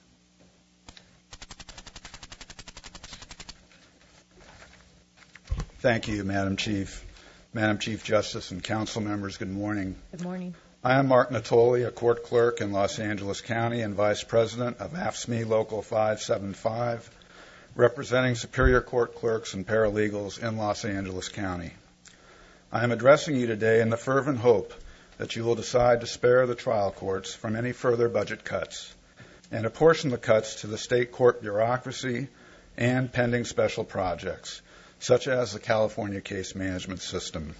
Thank you, Madam Chief. Madam Chief Justice and council members, good morning. Good morning. I am Mark Natoli, a court clerk in Los Angeles County and Vice President of A F S C M E Local five seven five, representing Superior Court clerks and paralegals in Los Angeles County. I am addressing you today in the fervent hope that you will decide to spare the trial courts from any further budget cuts and apportion the cuts to the state court bureaucracy and pending special projects, such as the California Case Management System.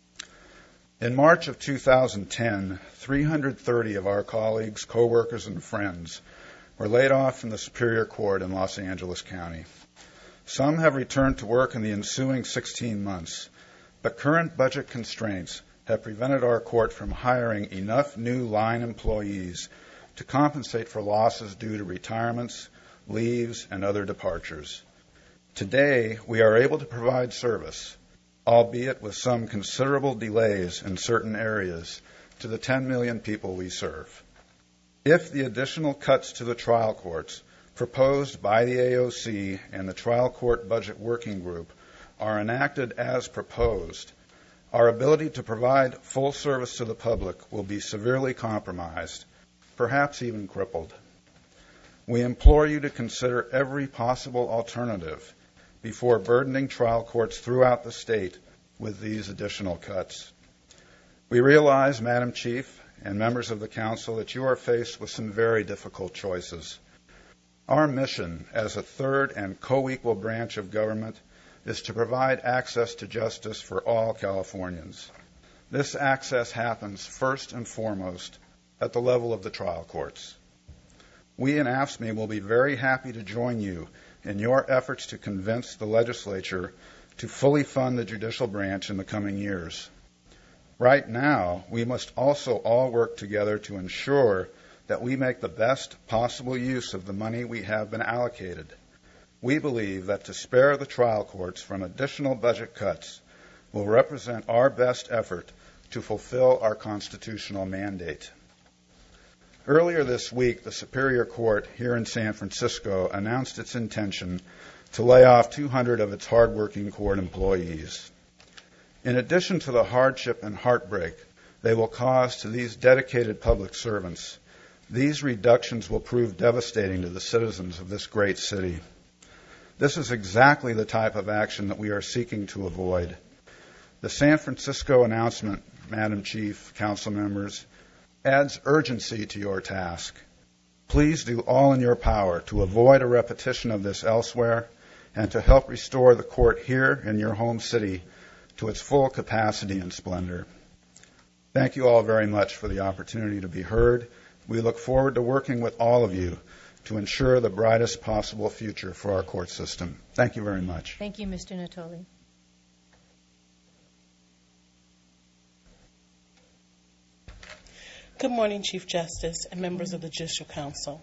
In March of two thousand ten, three hundred thirty of our colleagues, coworkers, and friends were laid off from the Superior Court in Los Angeles County. Some have returned to work in the ensuing sixteen months, but current budget constraints have prevented our court from hiring enough new line employees to compensate for losses due to retirements, leaves, and other departures. Today, we are able to provide service, albeit with some considerable delays in certain areas, to the ten million people we serve. If the additional cuts to the trial courts proposed by the A O C and the Trial Court Budget Working Group are enacted as proposed, our ability to provide full service to the public will be severely compromised, perhaps even crippled. We implore you to consider every possible alternative before burdening trial courts throughout the state with these additional cuts. We realize, Madam Chief and members of the Council, that you are faced with some very difficult choices. Our mission as a third and co-equal branch of government is to provide access to justice for all Californians. This access happens first and foremost at the level of the trial courts. We in A F S C M E will be very happy to join you in your efforts to convince the legislature to fully fund the judicial branch in the coming years. Right now, we must also all work together to ensure that we make the best possible use of the money we have been allocated. We believe that to spare the trial courts from additional budget cuts will represent our best effort to fulfill our constitutional mandate. Earlier this week, the Superior Court here in San Francisco announced its intention to lay off two hundred of its hardworking court employees. In addition to the hardship and heartbreak they will cause to these dedicated public servants, these reductions will prove devastating to the citizens of this great city. This is exactly the type of action that we are seeking to avoid. The San Francisco announcement, Madam Chief, council members, adds urgency to your task. Please do all in your power to avoid a repetition of this elsewhere and to help restore the court here in your home city to its full capacity and splendor. Thank you all very much for the opportunity to be heard. We look forward to working with all of you to ensure the brightest possible future for our court system. Thank you very much. Thank you, Mister Natoli. Good morning, Chief Justice and members of the Judicial Council.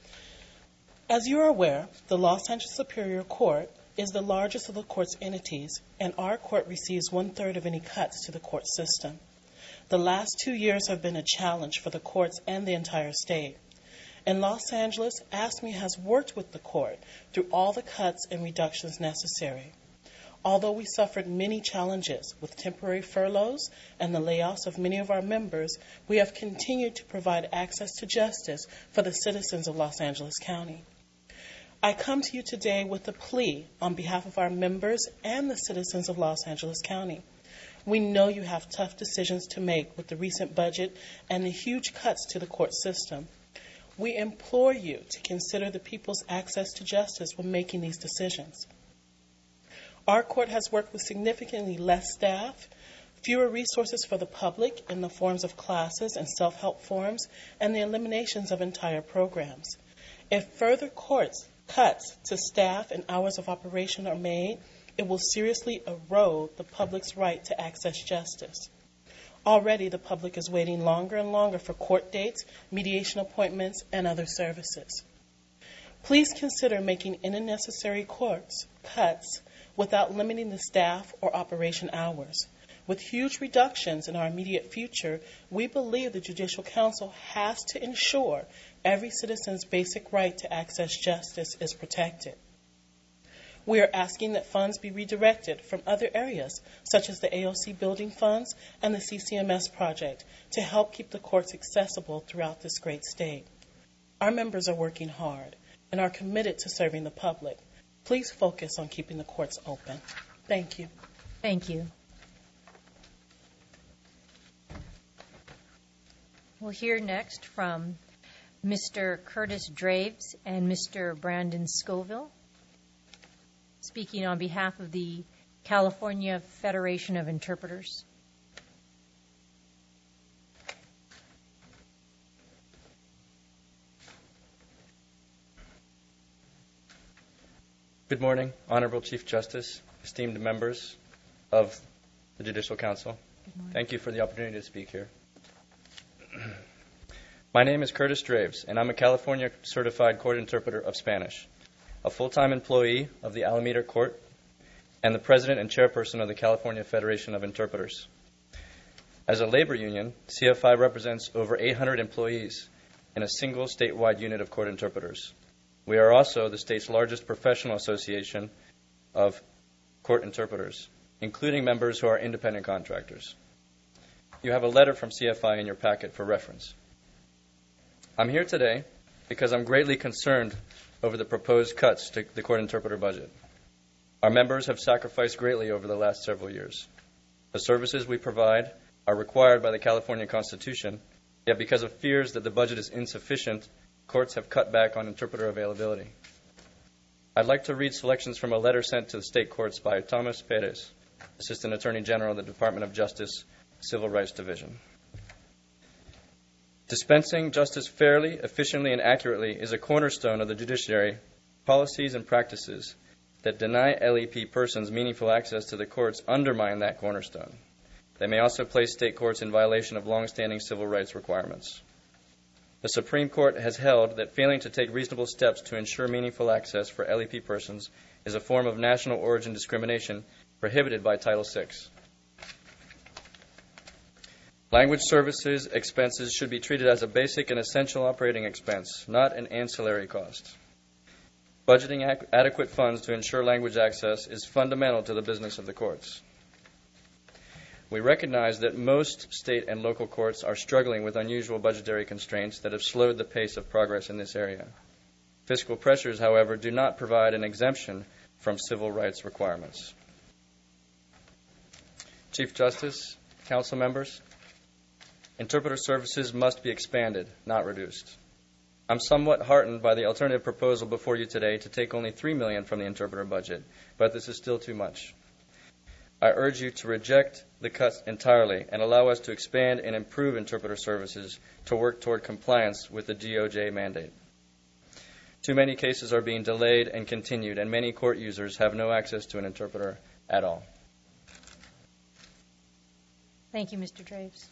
As you are aware, the Los Angeles Superior Court is the largest of the court's entities, and our court receives one-third of any cuts to the court system. The last two years have been a challenge for the courts and the entire state. In Los Angeles, AFSCME has worked with the court through all the cuts and reductions necessary. Although we suffered many challenges with temporary furloughs and the layoffs of many of our members, we have continued to provide access to justice for the citizens of Los Angeles County. I come to you today with a plea on behalf of our members and the citizens of Los Angeles County. We know you have tough decisions to make with the recent budget and the huge cuts to the court system. We implore you to consider the people's access to justice when making these decisions. Our court has worked with significantly less staff, fewer resources for the public in the forms of classes and self-help forums, and the eliminations of entire programs. If further courts cuts to staff and hours of operation are made, it will seriously erode the public's right to access justice. Already, the public is waiting longer and longer for court dates, mediation appointments, and other services. Please consider making any necessary courts cuts without limiting the staff or operation hours. With huge reductions in our immediate future, we believe the Judicial Council has to ensure every citizen's basic right to access justice is protected. We are asking that funds be redirected from other areas, such as the A O C building funds and the C C M S project, to help keep the courts accessible throughout this great state. Our members are working hard and are committed to serving the public. Please focus on keeping the courts open. Thank you. Thank you. We'll hear next from Mister Curtis Draves and Mister Brandon Scoville, speaking on behalf of the California Federation of Interpreters. Good morning, Honorable Chief Justice, esteemed members of the Judicial Council. Thank you for the opportunity to speak here. My name is Curtis Draves, and I'm a California Certified Court Interpreter of Spanish, a full-time employee of the Alameda Court, and the President and Chairperson of the California Federation of Interpreters. As a labor union, C F I represents over eight hundred employees in a single statewide unit of court interpreters. We are also the state's largest professional association of court interpreters, including members who are independent contractors. You have a letter from C F I in your packet for reference. I'm here today because I'm greatly concerned over the proposed cuts to the court interpreter budget. Our members have sacrificed greatly over the last several years. The services we provide are required by the California Constitution, yet because of fears that the budget is insufficient, courts have cut back on interpreter availability. I'd like to read selections from a letter sent to the state courts by Thomas Perez, Assistant Attorney General of the Department of Justice, Civil Rights Division. Dispensing justice fairly, efficiently, and accurately is a cornerstone of the judiciary. Policies and practices that deny L E P persons meaningful access to the courts undermine that cornerstone. They may also place state courts in violation of longstanding civil rights requirements. The Supreme Court has held that failing to take reasonable steps to ensure meaningful access for L E P persons is a form of national origin discrimination prohibited by Title six. Language services expenses should be treated as a basic and essential operating expense, not an ancillary cost. Budgeting ac- adequate funds to ensure language access is fundamental to the business of the courts. We recognize that most state and local courts are struggling with unusual budgetary constraints that have slowed the pace of progress in this area. Fiscal pressures, however, do not provide an exemption from civil rights requirements. Chief Justice, council members, interpreter services must be expanded, not reduced. I'm somewhat heartened by the alternative proposal before you today to take only three million dollars from the interpreter budget, but this is still too much. I urge you to reject the cuts entirely and allow us to expand and improve interpreter services to work toward compliance with the D O J mandate. Too many cases are being delayed and continued, and many court users have no access to an interpreter at all. Thank you, Mister Draves.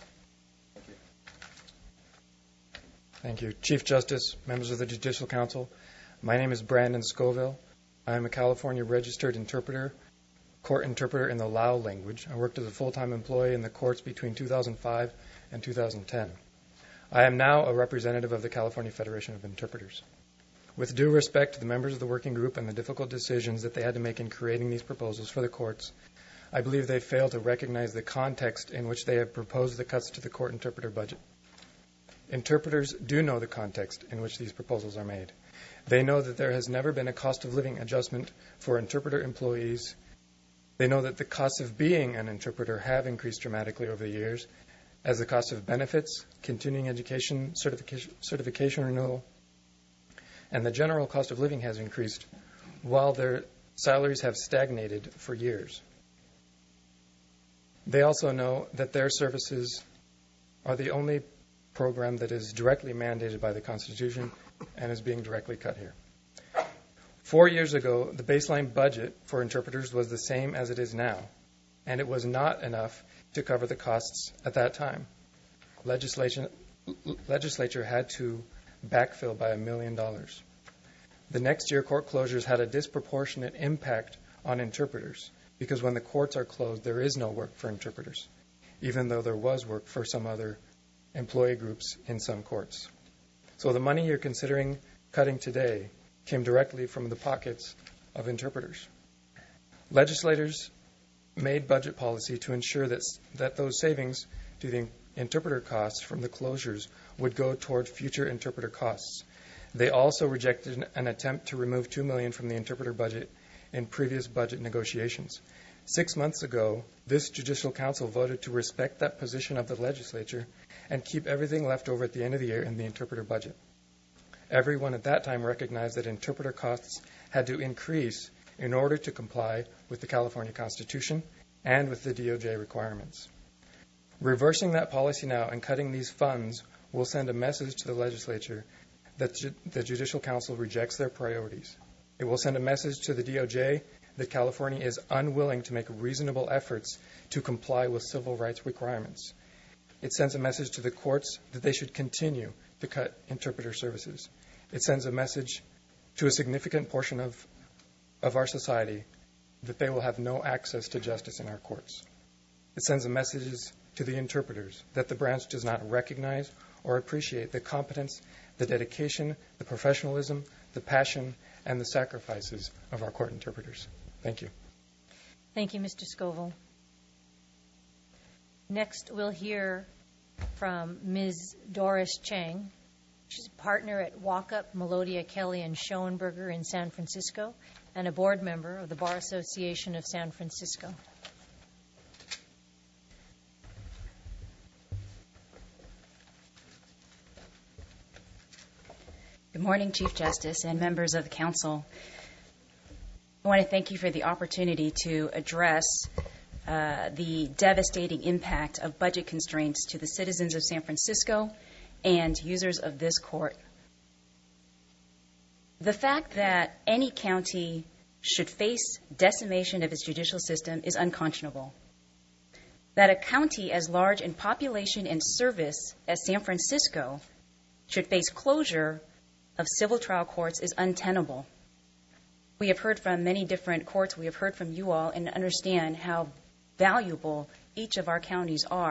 Thank you. Chief Justice, members of the Judicial Council, my name is Brandon Scoville. I am a California registered interpreter, court interpreter in the Lao language. I worked as a full-time employee in the courts between two thousand five and two thousand ten. I am now a representative of the California Federation of Interpreters. With due respect to the members of the working group and the difficult decisions that they had to make in creating these proposals for the courts, I believe they failed to recognize the context in which they have proposed the cuts to the court interpreter budget. Interpreters do know the context in which these proposals are made. They know that there has never been a cost of living adjustment for interpreter employees. They know that the costs of being an interpreter have increased dramatically over the years as the cost of benefits, continuing education, certification, certification renewal, and the general cost of living has increased while their salaries have stagnated for years. They also know that their services are the only program that is directly mandated by the Constitution and is being directly cut here. Four years ago, the baseline budget for interpreters was the same as it is now, and it was not enough to cover the costs at that time. Legislation, legislature had to backfill by a million dollars. The next year, court closures had a disproportionate impact on interpreters because when the courts are closed, there is no work for interpreters, even though there was work for some other employee groups in some courts. So the money you're considering cutting today came directly from the pockets of interpreters. Legislators made budget policy to ensure that, that those savings to the interpreter costs from the closures would go toward future interpreter costs. They also rejected an attempt to remove two million dollars from the interpreter budget in previous budget negotiations. Six months ago, this Judicial Council voted to respect that position of the legislature and keep everything left over at the end of the year in the interpreter budget. Everyone at that time recognized that interpreter costs had to increase in order to comply with the California Constitution and with the D O J requirements. Reversing that policy now and cutting these funds will send a message to the legislature that ju- the Judicial Council rejects their priorities. It will send a message to the D O J that California is unwilling to make reasonable efforts to comply with civil rights requirements. It sends a message to the courts that they should continue to cut interpreter services. It sends a message to a significant portion of, of our society that they will have no access to justice in our courts. It sends a message to the interpreters that the branch does not recognize or appreciate the competence, the dedication, the professionalism, the passion, and the sacrifices of our court interpreters. Thank you. Thank you, Mister Scoville. Next, we'll hear from Miz Doris Chang. She's a partner at Walkup, Melodia, Kelly, and Schoenberger in San Francisco and a board member of the Bar Association of San Francisco. Good morning, Chief Justice and members of the Council. I want to thank you for the opportunity to address uh, the devastating impact of budget constraints to the citizens of San Francisco and users of this court. The fact that any county should face decimation of its judicial system is unconscionable. That a county as large in population and service as San Francisco should face closure of civil trial courts is untenable. We have heard from many different courts. We have heard from you all and understand how valuable each of our counties are.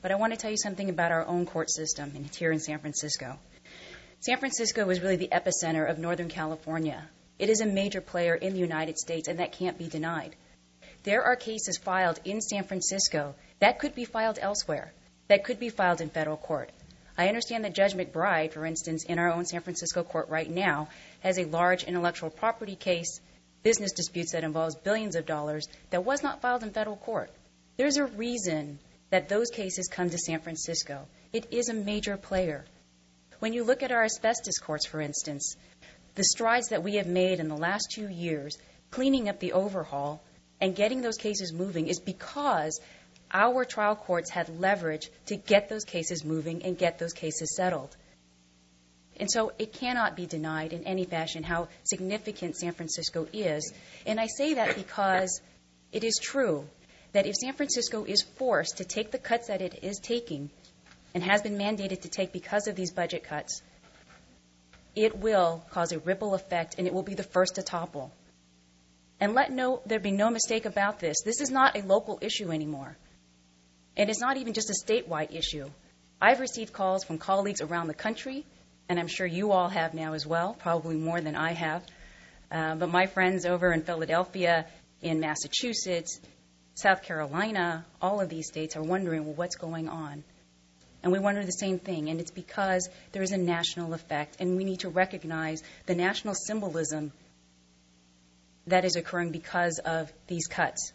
but I want to tell you something about our own court system in, here in San Francisco. San Francisco is really the epicenter of Northern California. It is a major player in the United States, and that can't be denied. There are cases filed in San Francisco that could be filed elsewhere, that could be filed in federal court. I understand that Judge McBride, for instance, in our own San Francisco court right now, has a large intellectual property case, business disputes that involves billions of dollars, that was not filed in federal court. There's a reason that those cases come to San Francisco. It is a major player. When you look at our asbestos courts, for instance, the strides that we have made in the last two years, cleaning up the overhaul and getting those cases moving, is because our trial courts had leverage to get those cases moving and get those cases settled. And so it cannot be denied in any fashion how significant San Francisco is. And I say that because it is true that if San Francisco is forced to take the cuts that it is taking and has been mandated to take because of these budget cuts, it will cause a ripple effect and it will be the first to topple. And let no, there be no mistake about this. This is not a local issue anymore. And it's not even just a statewide issue. I've received calls from colleagues around the country, and I'm sure you all have now as well, probably more than I have. Uh, but my friends over in Philadelphia, in Massachusetts, South Carolina, all of these states are wondering, well, what's going on? And we wonder the same thing, and it's because there is a national effect, and we need to recognize the national symbolism that is occurring because of these cuts.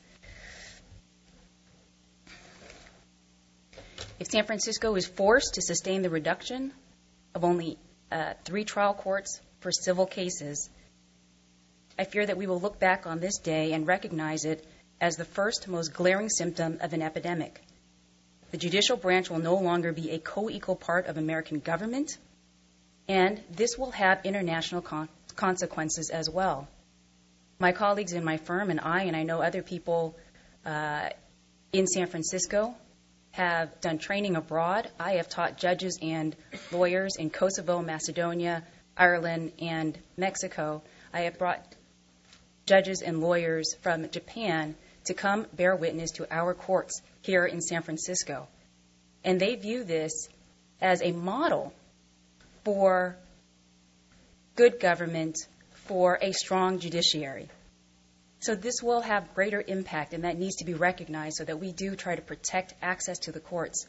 If San Francisco is forced to sustain the reduction of only uh, three trial courts for civil cases, I fear that we will look back on this day and recognize it as the first most glaring symptom of an epidemic. The judicial branch will no longer be a co-equal part of American government, and this will have international con- consequences as well. My colleagues in my firm and I, and I know other people uh, in San Francisco, have done training abroad. I have taught judges and lawyers in Kosovo, Macedonia, Ireland, and Mexico. I have brought judges and lawyers from Japan to come bear witness to our courts here in San Francisco. And they view this as a model for good government, for a strong judiciary. So this will have greater impact, and that needs to be recognized so that we do try to protect access to the courts.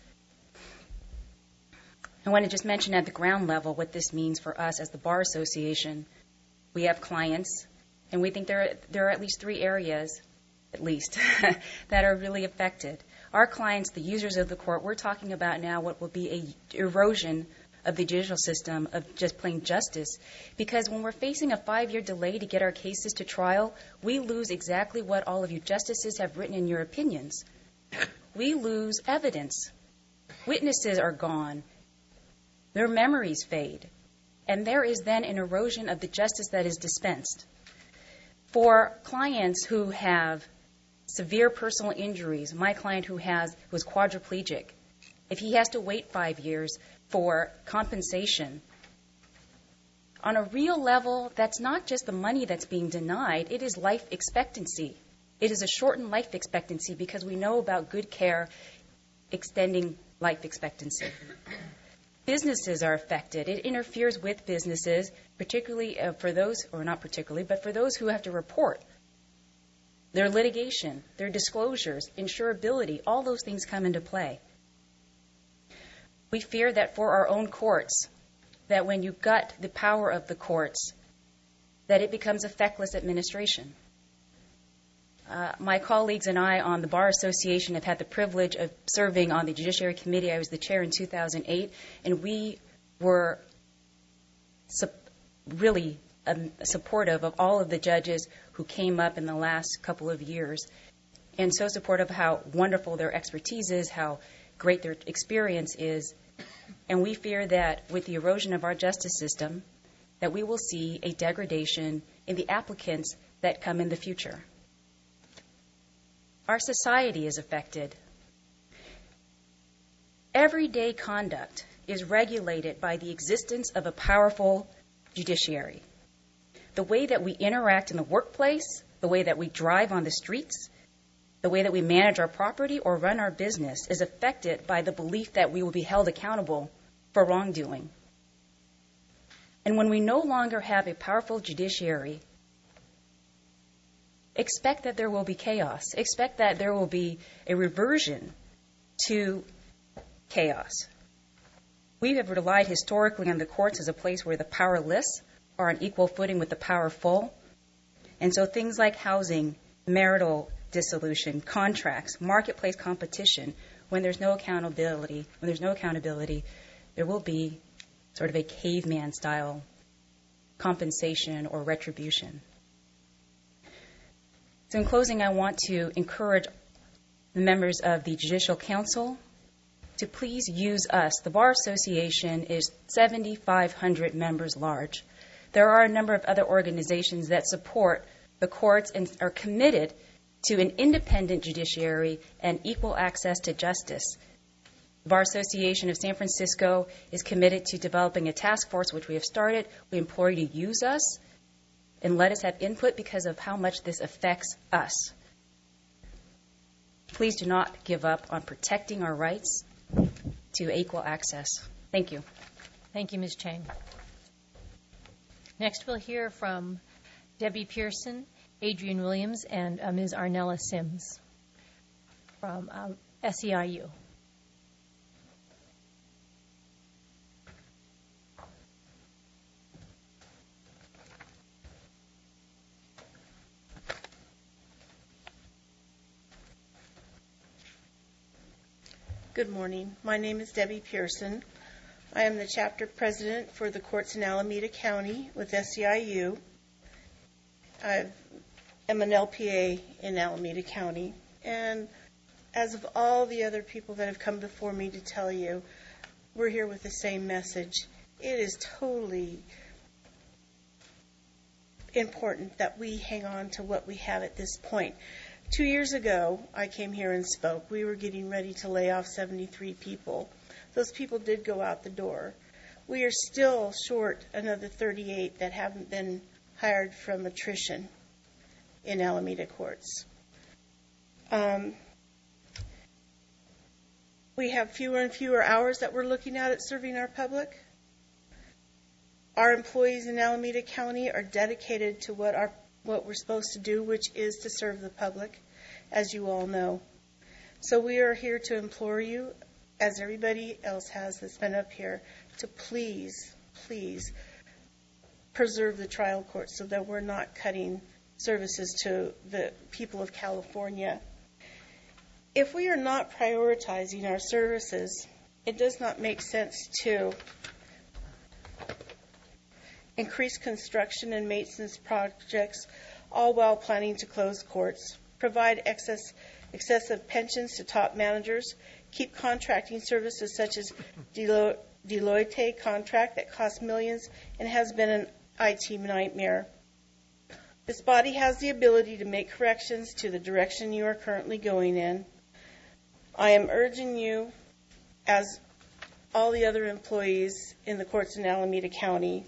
I want to just mention at the ground level what this means for us as the Bar Association. We have clients, and we think there are, there are at least three areas, at least, that are really affected. Our clients, the users of the court, we're talking about now what will be an erosion of the judicial system, of just plain justice. Because when we're facing a five-year delay to get our cases to trial, we lose exactly what all of you justices have written in your opinions. We lose evidence. Witnesses are gone. Their memories fade. And there is then an erosion of the justice that is dispensed. For clients who have severe personal injuries, my client who has was quadriplegic, if he has to wait five years for compensation, on a real level, that's not just the money that's being denied, it is life expectancy. It is a shortened life expectancy because we know about good care extending life expectancy. Businesses are affected. It interferes with businesses, particularly uh, for those, or not particularly, but for those who have to report. Their litigation, their disclosures, insurability, all those things come into play. We fear that for our own courts, that when you gut the power of the courts, that it becomes a feckless administration. Uh, my colleagues and I on the Bar Association have had the privilege of serving on the Judiciary Committee. I was the chair in two thousand eight, and we were su- really um, supportive of all of the judges who came up in the last couple of years, and so supportive of how wonderful their expertise is, how great their experience is. And we fear that with the erosion of our justice system, that we will see a degradation in the applicants that come in the future. Our society is affected. Everyday conduct is regulated by the existence of a powerful judiciary. The way that we interact in the workplace, the way that we drive on the streets, the way that we manage our property or run our business is affected by the belief that we will be held accountable for wrongdoing. And when we no longer have a powerful judiciary, expect that there will be chaos. Expect that there will be a reversion to chaos. We have relied historically on the courts as a place where the powerless are on equal footing with the powerful. And so things like housing, marital dissolution, contracts, marketplace competition, when there's no accountability, when there's no accountability, there will be sort of a caveman style compensation or retribution. So in closing, I want to encourage the members of the Judicial Council to please use us. The Bar Association is seventy-five hundred members large. There are a number of other organizations that support the courts and are committed to an independent judiciary and equal access to justice. The Bar Association of San Francisco is committed to developing a task force, which we have started. We implore you to use us and let us have input because of how much this affects us. Please do not give up on protecting our rights to equal access. Thank you. Thank you, Miz Chang. Next, we'll hear from Debbie Pearson, Adrian Williams, and uh, Miz Arnella Sims from uh, S E I U. Good morning. My name is Debbie Pearson. I am the chapter president for the courts in Alameda County with S E I U. I am an L P A in Alameda County. And as of all the other people that have come before me to tell you, we're here with the same message. It is totally important that we hang on to what we have at this point. Two years ago, I came here and spoke. We were getting ready to lay off seventy-three people. Those people did go out the door. We are still short another thirty-eight that haven't been hired from attrition in Alameda courts. Um, we have fewer and fewer hours that we're looking at at serving our public. Our employees in Alameda County are dedicated to what our what we're supposed to do, which is to serve the public, as you all know. So we are here to implore you, as everybody else has that's been up here, to please, please preserve the trial court so that we're not cutting services to the people of California. If we are not prioritizing our services, it does not make sense to increase construction and maintenance projects, all while planning to close courts, provide excess, excessive pensions to top managers, keep contracting services such as Delo- Deloitte contract that costs millions and has been an I T nightmare. This body has the ability to make corrections to the direction you are currently going in. I am urging you, as all the other employees in the courts in Alameda County,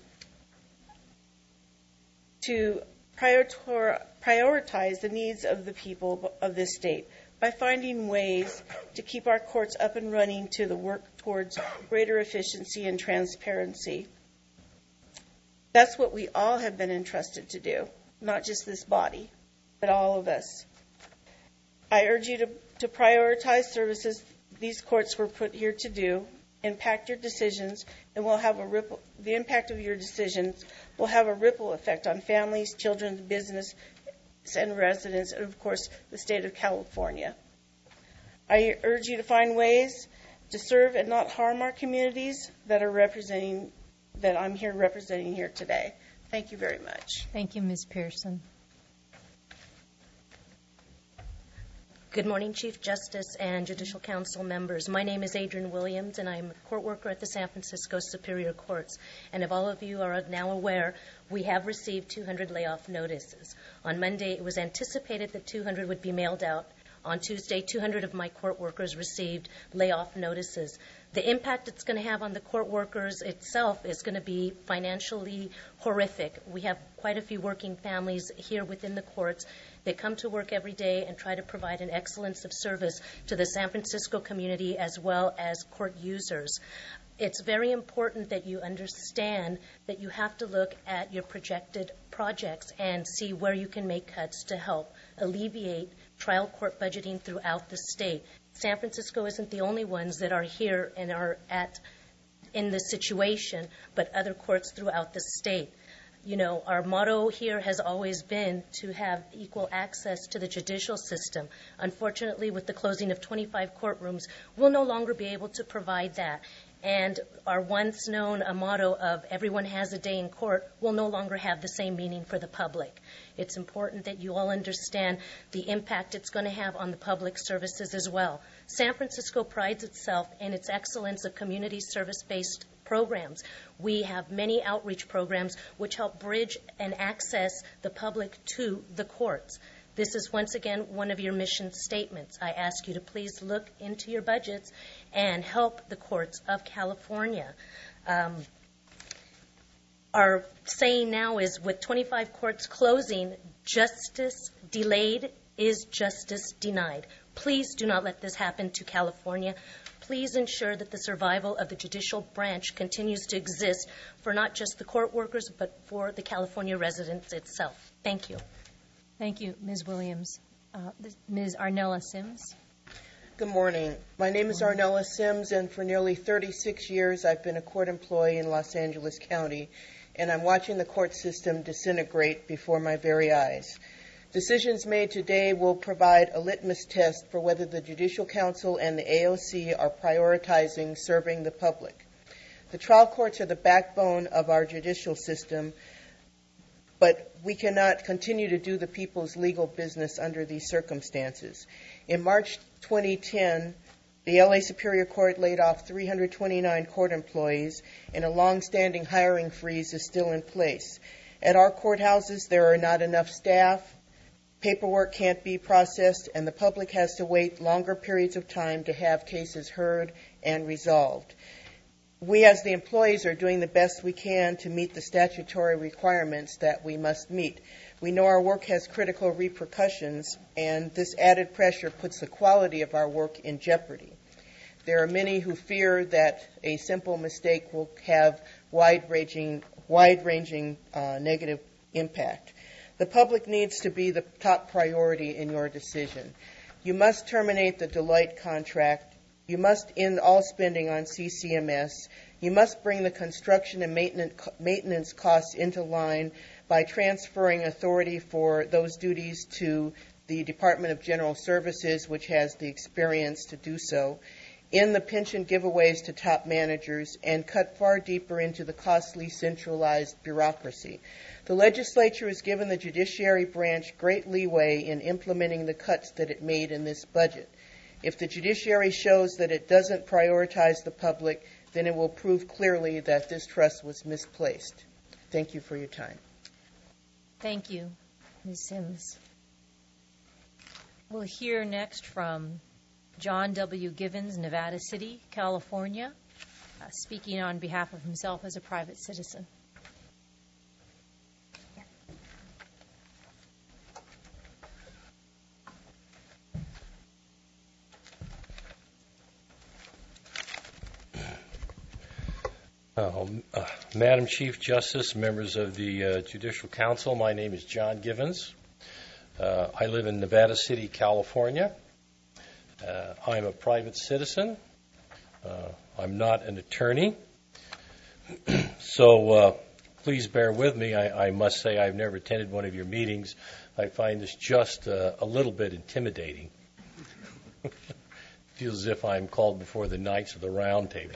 to prioritize the needs of the people of this state by finding ways to keep our courts up and running to the work towards greater efficiency and transparency. That's what we all have been entrusted to do, not just this body, but all of us. I urge you to, to prioritize services these courts were put here to do, impact your decisions, and will have a ripple, the impact of your decisions will have a ripple effect on families, children, business, and residents, and of course, the state of California. I urge you to find ways to serve and not harm our communities that are representing, that I'm here representing here today. Thank you very much. Thank you, Miz Pearson. Good morning, Chief Justice and Judicial Council members. My name is Adrian Williams, and I'm a court worker at the San Francisco Superior Courts. And if all of you are now aware, we have received two hundred layoff notices. On Monday, it was anticipated that two hundred would be mailed out. On Tuesday, two hundred of my court workers received layoff notices. The impact it's going to have on the court workers itself is going to be financially horrific. We have quite a few working families here within the courts. They come to work every day and try to provide an excellence of service to the San Francisco community as well as court users. It's very important that you understand that you have to look at your projected projects and see where you can make cuts to help alleviate trial court budgeting throughout the state. San Francisco isn't the only ones that are here and are at in this situation, but other courts throughout the state. You know, our motto here has always been to have equal access to the judicial system. Unfortunately, with the closing of twenty-five courtrooms, we'll no longer be able to provide that. And our once known a motto of everyone has a day in court will no longer have the same meaning for the public. It's important that you all understand the impact it's going to have on the public services as well. San Francisco prides itself in its excellence of community service-based programs. We have many outreach programs which help bridge and access the public to the courts. This is once again one of your mission statements. I ask you to please look into your budgets and help the courts of California. Um, our saying now is with twenty-five courts closing, justice delayed is justice denied. Please do not let this happen to California. Please ensure that the survival of the judicial branch continues to exist for not just the court workers, but for the California residents itself. Thank you. Thank you, Miz Williams. Uh, Miz Arnella Sims. Good morning. My name is Arnella Sims, and for nearly thirty-six years I've been a court employee in Los Angeles County, and I'm watching the court system disintegrate before my very eyes. Decisions made today will provide a litmus test for whether the Judicial Council and the A O C are prioritizing serving the public. The trial courts are the backbone of our judicial system, but we cannot continue to do the people's legal business under these circumstances. In March twenty ten, the L A Superior Court laid off three hundred twenty-nine court employees, and a long-standing hiring freeze is still in place. At our courthouses, there are not enough staff, paperwork can't be processed, and the public has to wait longer periods of time to have cases heard and resolved. We as the employees are doing the best we can to meet the statutory requirements that we must meet. We know our work has critical repercussions, and this added pressure puts the quality of our work in jeopardy. There are many who fear that a simple mistake will have wide-ranging, wide-ranging uh, negative impact. The public needs to be the top priority in your decision. You must terminate the Deloitte contract. You must end all spending on C C M S. You must bring the construction and maintenance costs into line by transferring authority for those duties to the Department of General Services, which has the experience to do so. End the pension giveaways to top managers, and cut far deeper into the costly centralized bureaucracy. The legislature has given the judiciary branch great leeway in implementing the cuts that it made in this budget. If the judiciary shows that it doesn't prioritize the public, then it will prove clearly that this trust was misplaced. Thank you for your time. Thank you, Miz Sims. We'll hear next from John W. Givens, Nevada City, California, uh, speaking on behalf of himself as a private citizen. Uh, uh, Madam Chief Justice, members of the uh, Judicial Council, my name is John Givens. Uh, I live in Nevada City, California. Uh, I'm a private citizen. Uh, I'm not an attorney. so uh, please bear with me. I, I must say I've never attended one of your meetings. I find this just uh, a little bit intimidating. Feels as if I'm called before the Knights of the Round Table.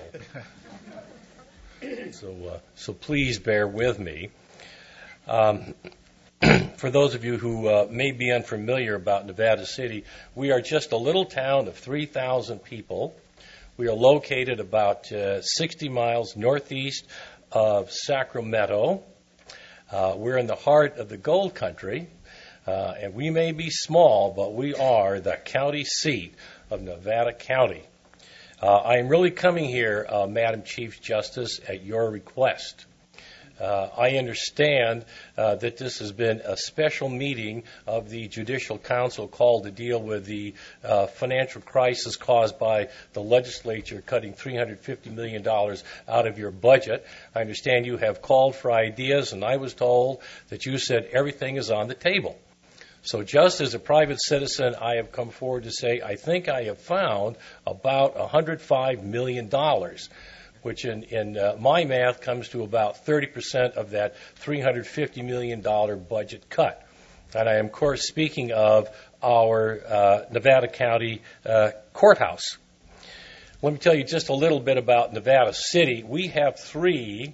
So, uh, so please bear with me. Um, for those of you who uh, may be unfamiliar about Nevada City, we are just a little town of three thousand people. We are located about uh, sixty miles northeast of Sacramento. Uh, we're in the heart of the gold country. Uh, and we may be small, but we are the county seat of Nevada County. Uh, I am really coming here, uh, Madam Chief Justice, at your request. Uh, I understand uh, that this has been a special meeting of the Judicial Council called to deal with the uh, financial crisis caused by the legislature cutting three hundred fifty million dollars out of your budget. I understand you have called for ideas, and I was told that you said everything is on the table. So just as a private citizen, I have come forward to say I think I have found about one hundred five million dollars, which in, in uh, my math comes to about thirty percent of that three hundred fifty million dollars budget cut. And I am, of course, speaking of our uh, Nevada County uh, courthouse. Let me tell you just a little bit about Nevada City. We have three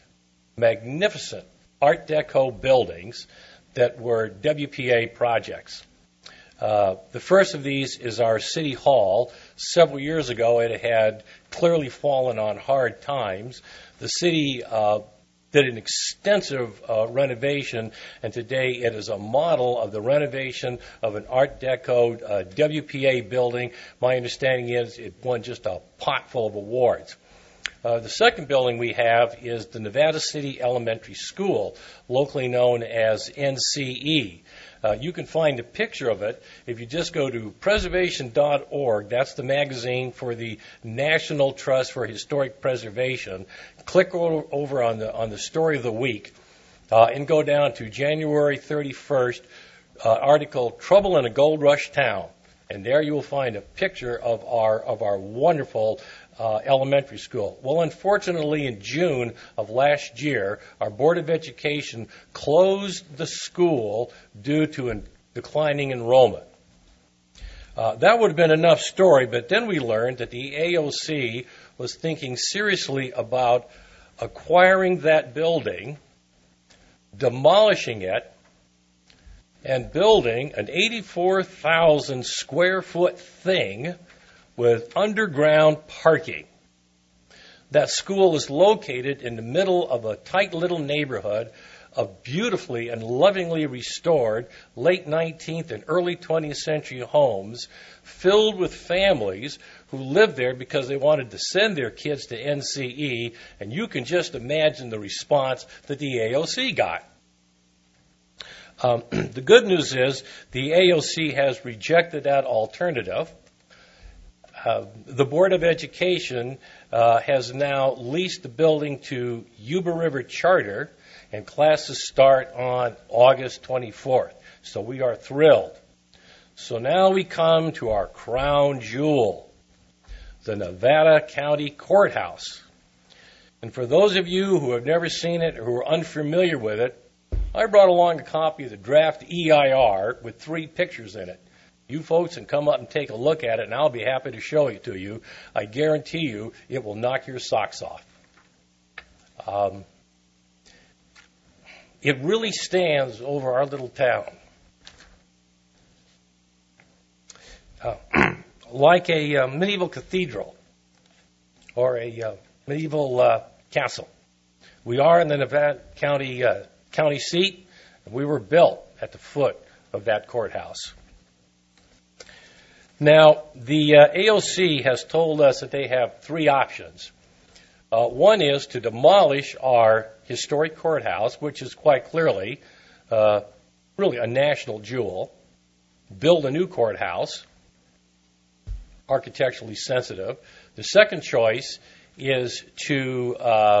magnificent Art Deco buildings that were W P A projects. Uh, the first of these is our City Hall. Several years ago, it had clearly fallen on hard times. The city uh, did an extensive uh, renovation, and today it is a model of the renovation of an Art Deco uh, W P A building. My understanding is it won just a pot full of awards. Uh, the second building we have is the Nevada City Elementary School, locally known as N C E. Uh, you can find a picture of it if you just go to preservation dot org. That's the magazine for the National Trust for Historic Preservation. Click over, over on the on the story of the week uh, and go down to January thirty-first, uh, article "Trouble in a Gold Rush Town," and there you will find a picture of our of our wonderful Uh, elementary school. Well, unfortunately, in June of last year, our Board of Education closed the school due to a declining enrollment. Uh, that would have been enough story, but then we learned that the A O C was thinking seriously about acquiring that building, demolishing it, and building an eighty-four thousand square foot thing with underground parking. That school is located in the middle of a tight little neighborhood of beautifully and lovingly restored late nineteenth and early twentieth century homes filled with families who lived there because they wanted to send their kids to N C E, and you can just imagine the response that the A O C got. Um, the good news is the A O C has rejected that alternative. Uh, the Board of Education uh, has now leased the building to Yuba River Charter, and classes start on August twenty-fourth. So we are thrilled. So now we come to our crown jewel, the Nevada County Courthouse. And for those of you who have never seen it or who are unfamiliar with it, I brought along a copy of the draft E I R with three pictures in it. You folks can come up and take a look at it, and I'll be happy to show it to you. I guarantee you it will knock your socks off. Um, it really stands over our little town. Uh, like a uh, medieval cathedral or a uh, medieval uh, castle. We are in the Nevada County, uh, county seat, and we were built at the foot of that courthouse. Now, the uh, A O C has told us that they have three options. Uh, one is to demolish our historic courthouse, which is quite clearly uh, really a national jewel, build a new courthouse, architecturally sensitive. The second choice is to uh,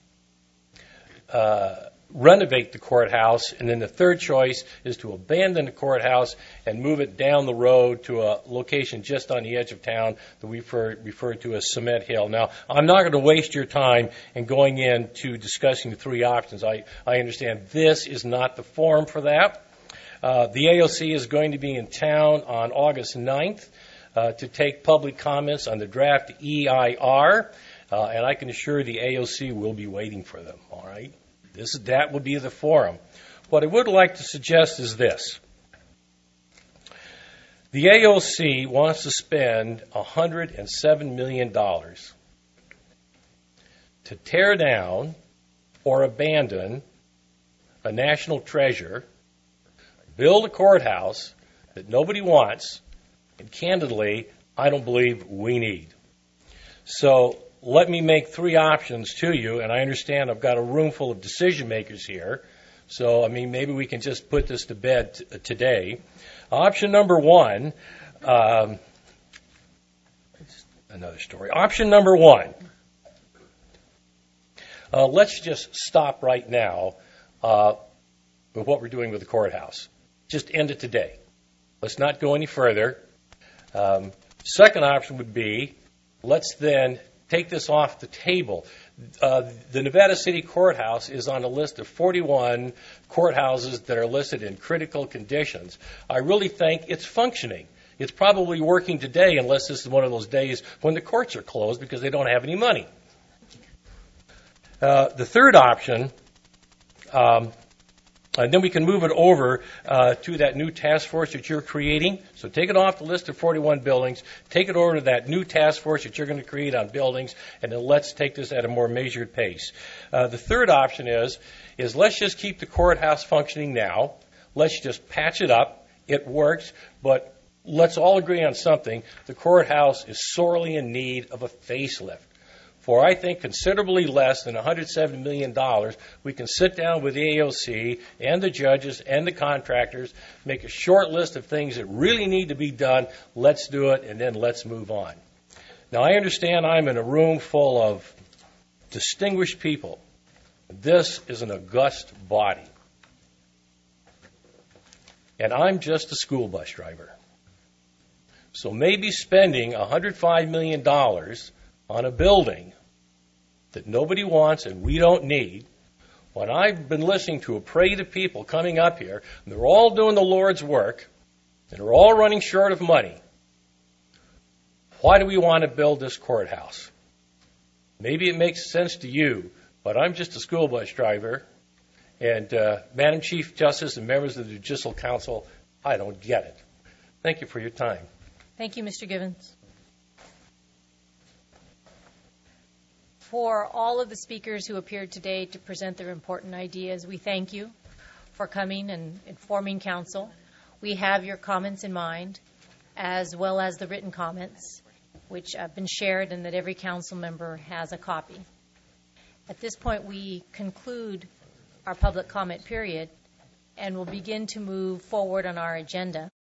uh, renovate the courthouse, and then the third choice is to abandon the courthouse and move it down the road to a location just on the edge of town that we refer, refer to as Cement Hill. Now, I'm not going to waste your time in going into discussing the three options. I, I understand this is not the forum for that. Uh, the A O C is going to be in town on August ninth uh, to take public comments on the draft E I R, uh, and I can assure the A O C will be waiting for them, all right? This, that would be the forum. What I would like to suggest is this. The A O C wants to spend one hundred seven million dollars to tear down or abandon a national treasure, build a courthouse that nobody wants, and candidly, I don't believe we need. So let me make three options to you, and I understand I've got a room full of decision makers here. So, I mean, maybe we can just put this to bed t- today. Option number one, um, another story. Option number one, uh, let's just stop right now uh, with what we're doing with the courthouse. Just end it today. Let's not go any further. Um, second option would be, let's then take this off the table. Uh, the Nevada City Courthouse is on a list of forty-one courthouses that are listed in critical conditions. I really think it's functioning. It's probably working today, unless this is one of those days when the courts are closed because they don't have any money. Uh, the third option, um, and then we can move it over uh, to that new task force that you're creating. So take it off the list of forty-one buildings, take it over to that new task force that you're going to create on buildings, and then let's take this at a more measured pace. Uh, the third option is, is let's just keep the courthouse functioning now. Let's just patch it up. It works, but let's all agree on something. The courthouse is sorely in need of a facelift. For, I think, considerably less than one hundred seventy million dollars, we can sit down with the A O C and the judges and the contractors, make a short list of things that really need to be done. Let's do it, and then let's move on. Now, I understand I'm in a room full of distinguished people. This is an august body. And I'm just a school bus driver. So maybe spending one hundred five million dollars on a building that nobody wants and we don't need, when I've been listening to a parade of people coming up here, and they're all doing the Lord's work, and they're all running short of money, why do we want to build this courthouse? Maybe it makes sense to you, but I'm just a school bus driver, and uh, Madam Chief Justice and members of the Judicial Council, I don't get it. Thank you for your time. Thank you, Mister Givens. For all of the speakers who appeared today to present their important ideas, we thank you for coming and informing council. We have your comments in mind, as well as the written comments, which have been shared and that every council member has a copy. At this point, we conclude our public comment period and will begin to move forward on our agenda.